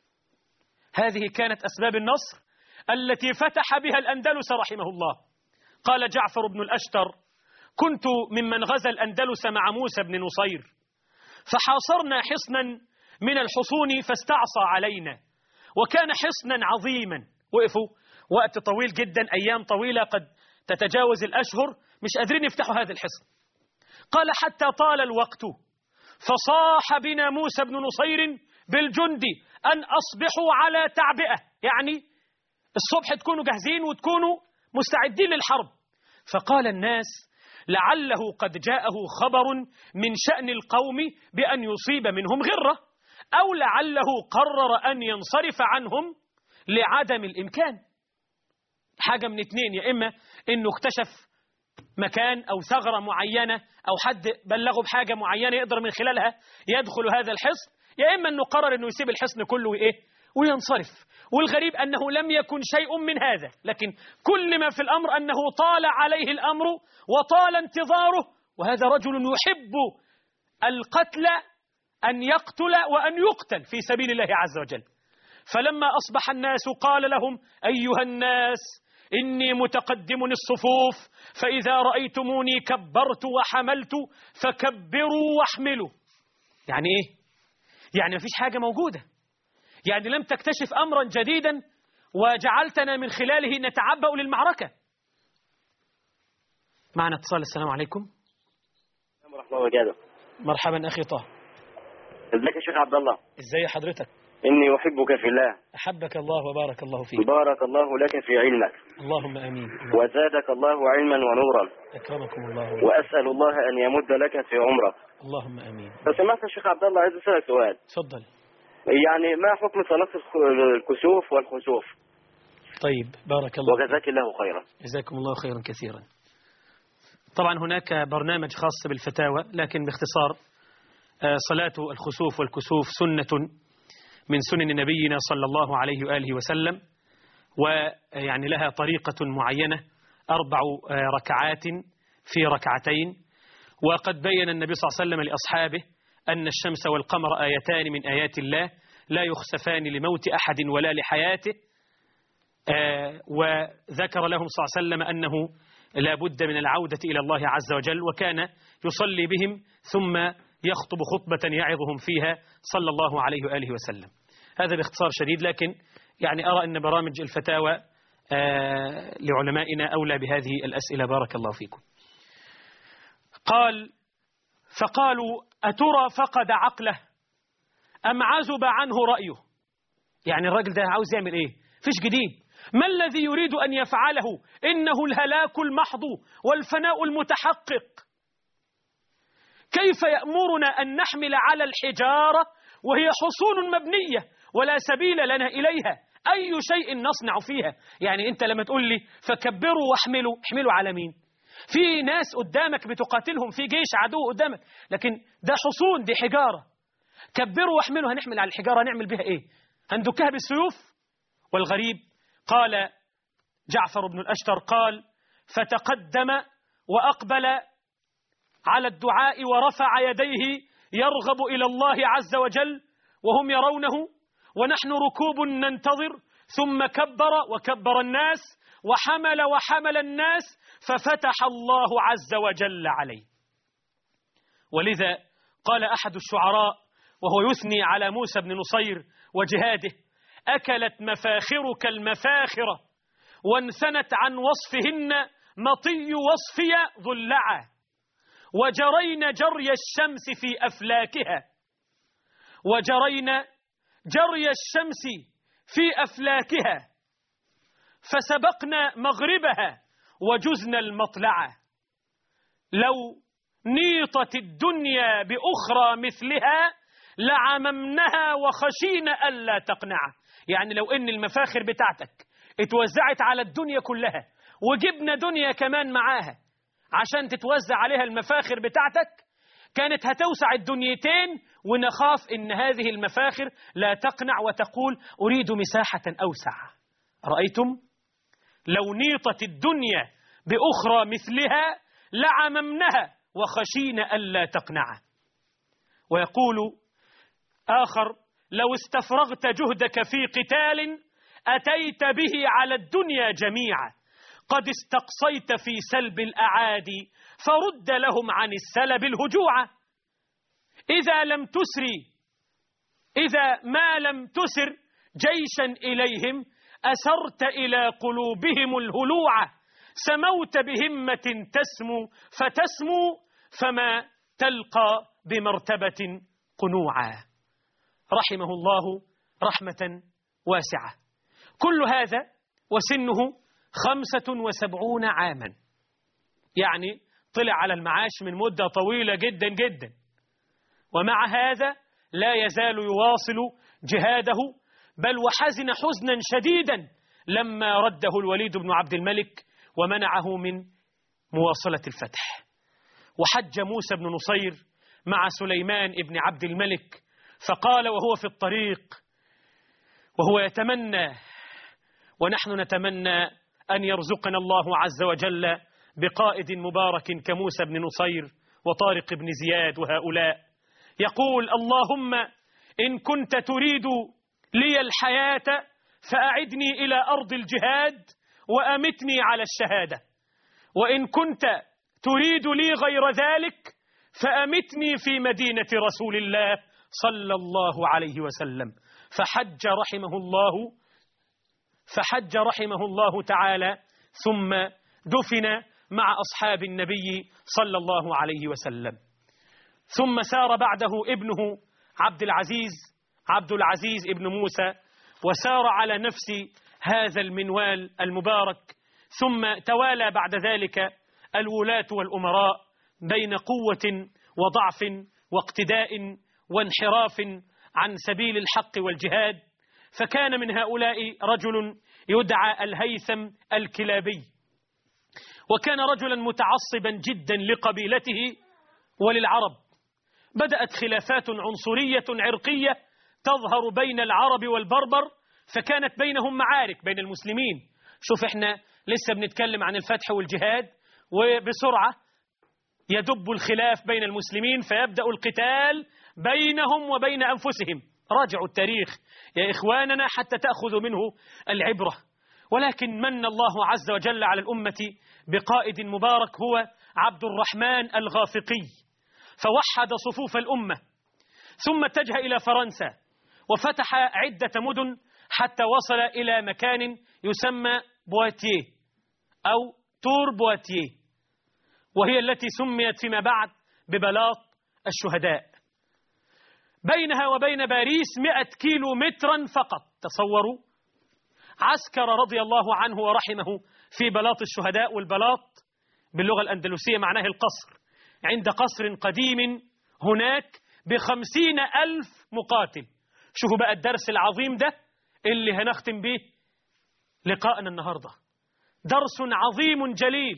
هذه كانت أسباب النصر التي فتح بها الأندلس رحمه الله. قال جعفر بن الأشتر: كنت ممن غزا الأندلس مع موسى بن نصير، فحاصرنا حصنا من الحصون فاستعصى علينا، وكان حصنا عظيما. وقفوا وقت طويل جدا، أيام طويلة قد تتجاوز الأشهر، مش قادرين يفتحوا هذا الحصن. قال: حتى طال الوقت فصاح بنا موسى بن نصير بالجند أن أصبحوا على تعبئة، يعني الصبح تكونوا جاهزين وتكونوا مستعدين للحرب. فقال الناس: لعله قد جاءه خبر من شأن القوم بأن يصيب منهم غرة، أو لعله قرر أن ينصرف عنهم لعدم الإمكان. حاجة من اتنين: يا إما إنه اكتشف مكان أو ثغرة معينة أو حد بلغه بحاجة معينة يقدر من خلالها يدخل هذا الحصن، يا إما أنه قرر أنه يسيب الحصن كله وينصرف. والغريب أنه لم يكن شيء من هذا، لكن كل ما في الأمر أنه طال عليه الأمر وطال انتظاره، وهذا رجل يحب القتل، أن يقتل وأن يقتل في سبيل الله عز وجل. فلما أصبح الناس قال لهم: أيها الناس، إني متقدم الصفوف، فإذا رأيتموني كبرت وحملت فكبروا واحملوا. يعني إيه؟ يعني مفيش حاجة موجودة، يعني لم تكتشف أمرا جديدا وجعلتنا من خلاله نتعبأ للمعركة. معنا اتصال. السلام عليكم. مرحبا أخي طه. ازيك يا شيخ عبد الله؟ ازاي حضرتك؟ إني أحبك في الله. أحبك الله وبارك الله فيك. بارك الله لك في علمك. اللهم آمين. وزادك الله علما ونورا. أكرمكم الله. وأسأل الله أن يمد لك في عمرك. اللهم آمين. لو سمحت يا شيخ عبد الله، عايز أسألك سؤال. تفضل. يعني ما حكم صلاة الكسوف والخسوف؟ طيب، بارك الله. وجزاك الله خيرا. جزاكم الله خيرا كثيرا. طبعا هناك برنامج خاص بالفتاوى، لكن باختصار صلاة الخسوف والكسوف سنة من سنن نبينا صلى الله عليه وآله وسلم، ويعني لها طريقة معينة، 4 ركعات في ركعتين. وقد بين النبي صلى الله عليه وسلم لأصحابه أن الشمس والقمر آيتان من آيات الله لا يخسفان لموت أحد ولا لحياته. وذكر لهم صلى الله عليه وسلم أنه لا بد من العودة إلى الله عز وجل، وكان يصلي بهم ثم يخطب خطبة يعظهم فيها صلى الله عليه وآله وسلم. هذا باختصار شديد، لكن يعني أرى أن برامج الفتاوى لعلمائنا أولى بهذه الأسئلة. بارك الله فيكم. فقالوا: أترى فقد عقله أم عزب عنه رأيه؟ يعني الراجل ده عاوز يعمل إيه؟ فيش جديد. ما الذي يريد أن يفعله؟ إنه الهلاك المحض والفناء المتحقق. كيف يأمرنا أن نحمل على الحجارة وهي حصون مبنية ولا سبيل لنا إليها؟ أي شيء نصنع فيها؟ يعني أنت لما تقول لي فكبروا واحملوا، احملوا على مين؟ في ناس قدامك بتقاتلهم، في جيش عدو قدامك، لكن ده حصون، دي حجارة. كبروا واحملوا، هنحمل على الحجارة نعمل بها إيه؟ هندكها بالسيوف؟ والغريب قال جعفر بن الأشتر قال: فتقدم وأقبل على الدعاء ورفع يديه يرغب إلى الله عز وجل وهم يرونه، ونحن ركوب ننتظر، ثم كبر وكبر الناس وحمل الناس، ففتح الله عز وجل عليه. ولذا قال أحد الشعراء وهو يثني على موسى بن نصير وجهاده: أكلت مفاخرك المفاخر وانثنت عن وصفهن مطي وصفي ضلعا، وجرين جري الشمس في أفلاكها، وجرين جري الشمس في أفلاكها، فسبقنا مغربها وجزنا المطلع. لو نيطت الدنيا بأخرى مثلها لعممنها وخشينا ألا تقنع. يعني لو إن المفاخر بتاعتك اتوزعت على الدنيا كلها وجبنا دنيا كمان معاها عشان تتوزع عليها المفاخر بتاعتك، كانت هتوسع الدنيتين، ونخاف إن هذه المفاخر لا تقنع وتقول أريد مساحة أوسع. رأيتم؟ لو نيطت الدنيا بأخرى مثلها لعممنها وخشينا ألا تقنع. ويقول آخر: لو استفرغت جهدك في قتال أتيت به على الدنيا جميعا. قد استقصيت في سلب الأعادي فرد لهم عن السلب الهجوع. إذا ما لم تسر جيشا إليهم أسرت إلى قلوبهم الهلوع. سموت بهمة تسمو فتسمو فما تلقى بمرتبة قنوعا. رحمه الله رحمة واسعة. كل هذا وسنه 75 عاما، يعني طلع على المعاش من مدة طويلة جدا جدا، ومع هذا لا يزال يواصل جهاده، بل وحزن حزنا شديدا لما رده الوليد بن عبد الملك ومنعه من مواصلة الفتح. وحج موسى بن نصير مع سليمان بن عبد الملك، فقال وهو في الطريق وهو يتمنى، ونحن نتمنى أن يرزقنا الله عز وجل بقائد مبارك كموسى بن نصير وطارق بن زياد وهؤلاء، يقول اللهم إن كنت تريد لي الحياة فأعدني إلى أرض الجهاد وأمتني على الشهادة، وإن كنت تريد لي غير ذلك فأمتني في مدينة رسول الله صلى الله عليه وسلم. فحج رحمه الله تعالى، ثم دفن مع أصحاب النبي صلى الله عليه وسلم. ثم سار بعده ابنه عبد العزيز ابن موسى، وسار على نفس هذا المنوال المبارك. ثم توالى بعد ذلك الولاة والأمراء بين قوة وضعف واقتداء وانحراف عن سبيل الحق والجهاد. فكان من هؤلاء رجل يدعى الهيثم الكلابي، وكان رجلا متعصبا جدا لقبيلته وللعرب. بدأت خلافات عنصرية عرقية تظهر بين العرب والبربر، فكانت بينهم معارك بين المسلمين. شوف احنا لسه بنتكلم عن الفتح والجهاد، وبسرعة يدب الخلاف بين المسلمين فيبدأ القتال بينهم وبين أنفسهم. راجعوا التاريخ يا إخواننا حتى تأخذوا منه العبرة. ولكن من الله عز وجل على الأمة بقائد مبارك هو عبد الرحمن الغافقي، فوحد صفوف الأمة، ثم اتجه إلى فرنسا وفتح عدة مدن حتى وصل إلى مكان يسمى بواتيه أو تور بواتيه، وهي التي سميت فيما بعد ببلاط الشهداء. بينها وبين باريس 100 كيلو مترا فقط. تصوروا، عسكر رضي الله عنه ورحمه في بلاط الشهداء. والبلاط باللغة الأندلسية معناه القصر. عند قصر قديم هناك ب50,000 مقاتل. شوفوا بقى الدرس العظيم ده اللي هنختم به لقاءنا النهاردة، درس عظيم جليل.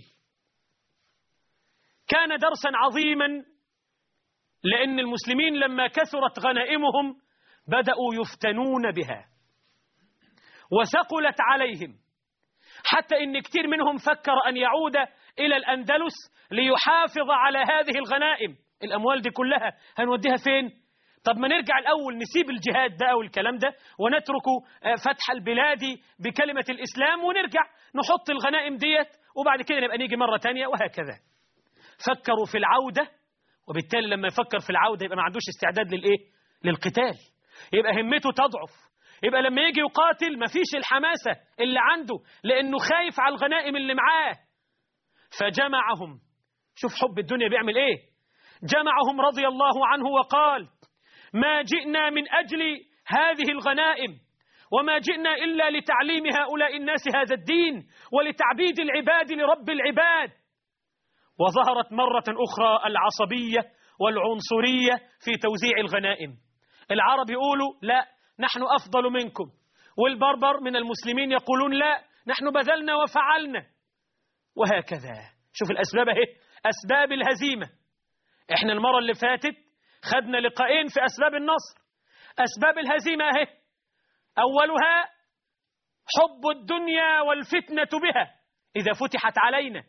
كان درسا عظيما لأن المسلمين لما كثرت غنائمهم بدأوا يفتنون بها وثقلت عليهم، حتى إن كتير منهم فكر أن يعود إلى الأندلس ليحافظ على هذه الغنائم. الأموال دي كلها هنوديها فين؟ طب ما نرجع الأول نسيب الجهاد بقى والكلام ده ونترك فتح البلاد بكلمة الإسلام ونرجع نحط الغنائم ديت، وبعد كده نبقى نيجي مرة تانية، وهكذا. فكروا في العودة، وبالتالي لما يفكر في العودة يبقى ما عندوش استعداد للقتال، يبقى همته تضعف، يبقى لما يجي يقاتل ما فيش الحماسة اللي عنده لأنه خايف على الغنائم اللي معاه. فجمعهم، شوف حب الدنيا بيعمل ايه، جمعهم رضي الله عنه وقال ما جئنا من أجل هذه الغنائم، وما جئنا إلا لتعليم هؤلاء الناس هذا الدين ولتعبيد العباد لرب العباد. وظهرت مرة أخرى العصبية والعنصرية في توزيع الغنائم. العرب يقولوا لا نحن أفضل منكم، والبربر من المسلمين يقولون لا نحن بذلنا وفعلنا، وهكذا. شوف الأسباب اهي، أسباب الهزيمة. احنا المرة اللي فاتت خدنا لقاءين في أسباب النصر. أسباب الهزيمة اهي، أولها حب الدنيا والفتنة بها إذا فتحت علينا،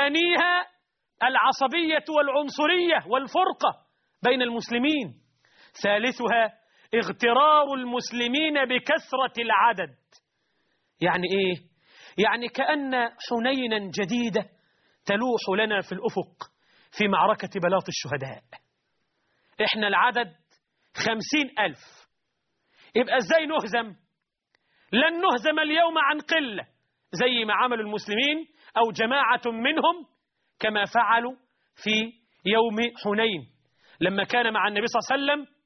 ثانيها العصبية والعنصرية والفرقة بين المسلمين، ثالثها اغترار المسلمين بكثرة العدد. يعني إيه؟ يعني كأن حنينا جديدة تلوح لنا في الأفق في معركة بلاط الشهداء. إحنا العدد 50,000، يبقى إزاي نهزم؟ لن نهزم اليوم عن قلة زي ما عملوا المسلمين أو جماعة منهم كما فعلوا في يوم حنين لما كان مع النبي صلى الله عليه وسلم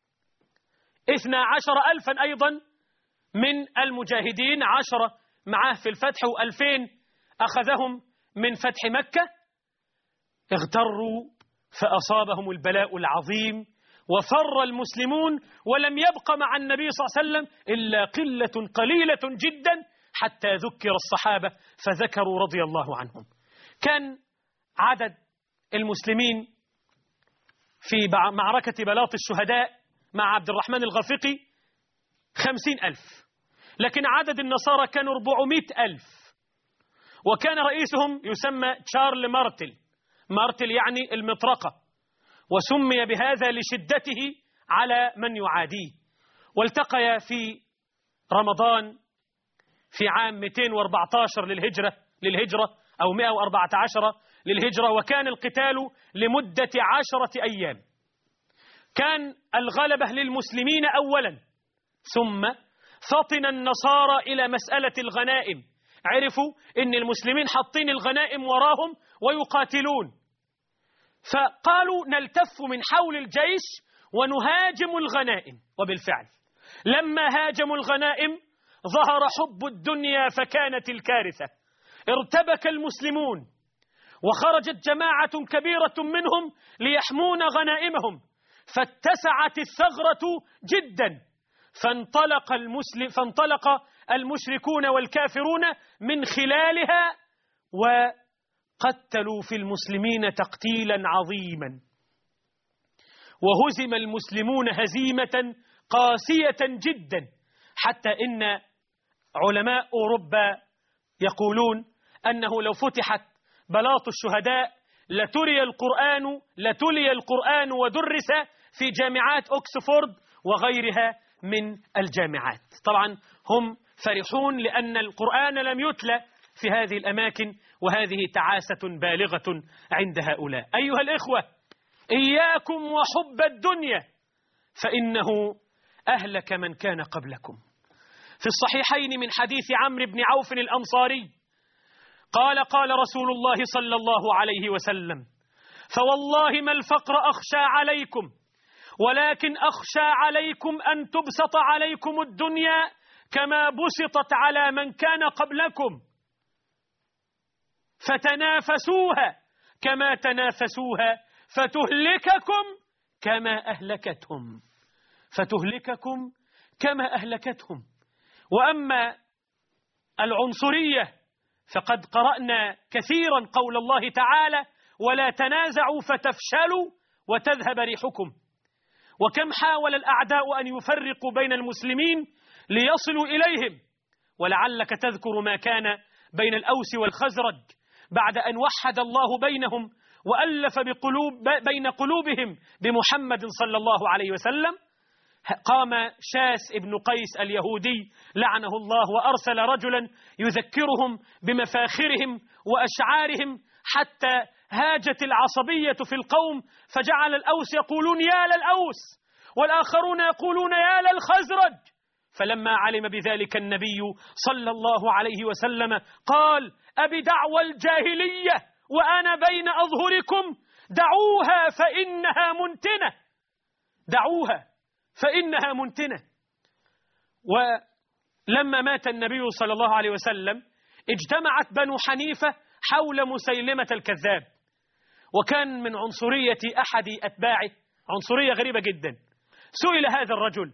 12,000 أيضا من المجاهدين، 10 معاه في الفتح و2000 أخذهم من فتح مكة. اغتروا فأصابهم البلاء العظيم وفر المسلمون، ولم يبق مع النبي صلى الله عليه وسلم إلا قلة قليلة جدا حتى ذكر الصحابة فذكروا رضي الله عنهم. كان عدد المسلمين في معركة بلاط الشهداء مع عبد الرحمن الغافقي 50,000، لكن عدد النصارى كانوا 400,000، وكان رئيسهم يسمى تشارل مارتل. مارتل يعني المطرقة، وسمي بهذا لشدته على من يعاديه. والتقيا في رمضان في عام 214 للهجرة أو 114 للهجرة، وكان القتال لمدة 10 أيام. كان الغلبة للمسلمين أولا، ثم فطن النصارى إلى مسألة الغنائم. عرفوا أن المسلمين حاطين الغنائم وراهم ويقاتلون، فقالوا نلتف من حول الجيش ونهاجم الغنائم. وبالفعل لما هاجموا الغنائم ظهر حب الدنيا فكانت الكارثة. ارتبك المسلمون وخرجت جماعة كبيرة منهم ليحمون غنائمهم، فاتسعت الثغرة جدا، فانطلق المشركون والكافرون من خلالها وقتلوا في المسلمين تقتيلا عظيما، وهزم المسلمون هزيمة قاسية جدا، حتى إن علماء أوروبا يقولون أنه لو فتحت بلاط الشهداء لتلي القرآن ودرس في جامعات أكسفورد وغيرها من الجامعات. طبعا هم فرحون لأن القرآن لم يتلى في هذه الأماكن، وهذه تعاسة بالغة عند هؤلاء. أيها الإخوة، إياكم وحب الدنيا فإنه أهلك من كان قبلكم. في الصحيحين من حديث عمرو بن عوف الأنصاري قال قال رسول الله صلى الله عليه وسلم: فوالله ما الفقر أخشى عليكم، ولكن أخشى عليكم أن تبسط عليكم الدنيا كما بسطت على من كان قبلكم، فتنافسوها كما تنافسوها فتهلككم كما أهلكتهم. وأما العنصرية فقد قرأنا كثيرا قول الله تعالى: ولا تنازعوا فتفشلوا وتذهب ريحكم. وكم حاول الأعداء أن يفرقوا بين المسلمين ليصلوا إليهم، ولعلك تذكر ما كان بين الأوس والخزرج بعد أن وحد الله بينهم وألف بين قلوبهم بمحمد صلى الله عليه وسلم. قام شاس ابن قيس اليهودي لعنه الله وأرسل رجلا يذكرهم بمفاخرهم وأشعارهم، حتى هاجت العصبية في القوم، فجعل الأوس يقولون يا للأوس والآخرون يقولون يا للخزرج. فلما علم بذلك النبي صلى الله عليه وسلم قال: أبي دعوى الجاهلية وأنا بين أظهركم، دعوها فإنها منتنة. ولما مات النبي صلى الله عليه وسلم اجتمعت بنو حنيفة حول مسيلمة الكذاب، وكان من عنصرية أحد أتباعه عنصرية غريبة جدا. سئل هذا الرجل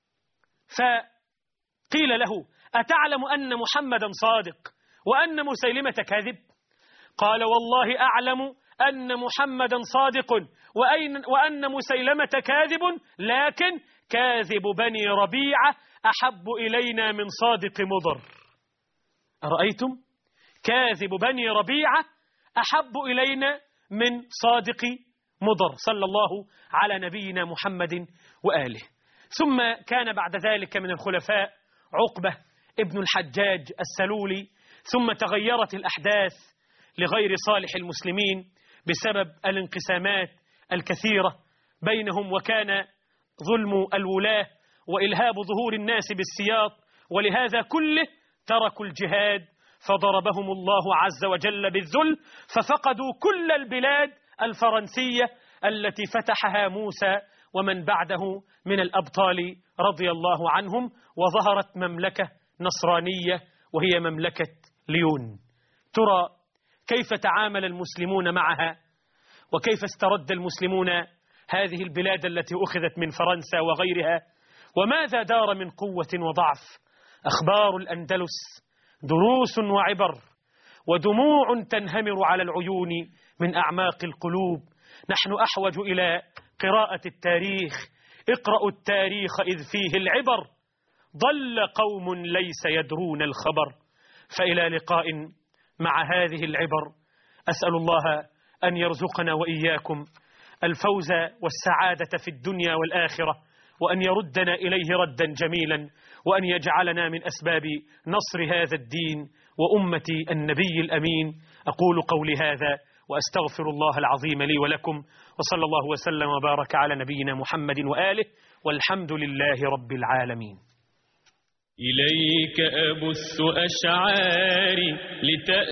فقيل له: أتعلم أن محمدا صادق وأن مسيلمة كاذب؟ قال: والله أعلم أن محمدا صادق وأن مسيلمة كاذب، لكن كاذب بني ربيعة أحب إلينا من صادق مضر. أرأيتم؟ كاذب بني ربيعة أحب إلينا من صادق مضر، صلى الله على نبينا محمد وآله. ثم كان بعد ذلك من الخلفاء عقبة ابن الحجاج السلولي. ثم تغيرت الأحداث لغير صالح المسلمين بسبب الانقسامات الكثيرة بينهم، وكان ظلم الولاة وإلهاب ظهور الناس بالسياط، ولهذا كله تركوا الجهاد فضربهم الله عز وجل بالذل، ففقدوا كل البلاد الفرنسية التي فتحها موسى ومن بعده من الأبطال رضي الله عنهم، وظهرت مملكة نصرانية وهي مملكة ليون. ترى كيف تعامل المسلمون معها، وكيف استرد المسلمون هذه البلاد التي أخذت من فرنسا وغيرها، وماذا دار من قوة وضعف. أخبار الأندلس دروس وعبر ودموع تنهمر على العيون من أعماق القلوب. نحن أحوج إلى قراءة التاريخ. اقرأوا التاريخ إذ فيه العبر، ضل قوم ليس يدرون الخبر. فإلى لقاء مع هذه العبر. أسأل الله أن يرزقنا وإياكم الفوز والسعادة في الدنيا والآخرة، وأن يردنا إليه ردا جميلا، وأن يجعلنا من أسباب نصر هذا الدين وأمة النبي الأمين. أقول قولي هذا وأستغفر الله العظيم لي ولكم، وصلى الله وسلم وبارك على نبينا محمد وآله، والحمد لله رب العالمين. إليك أبث أشعاري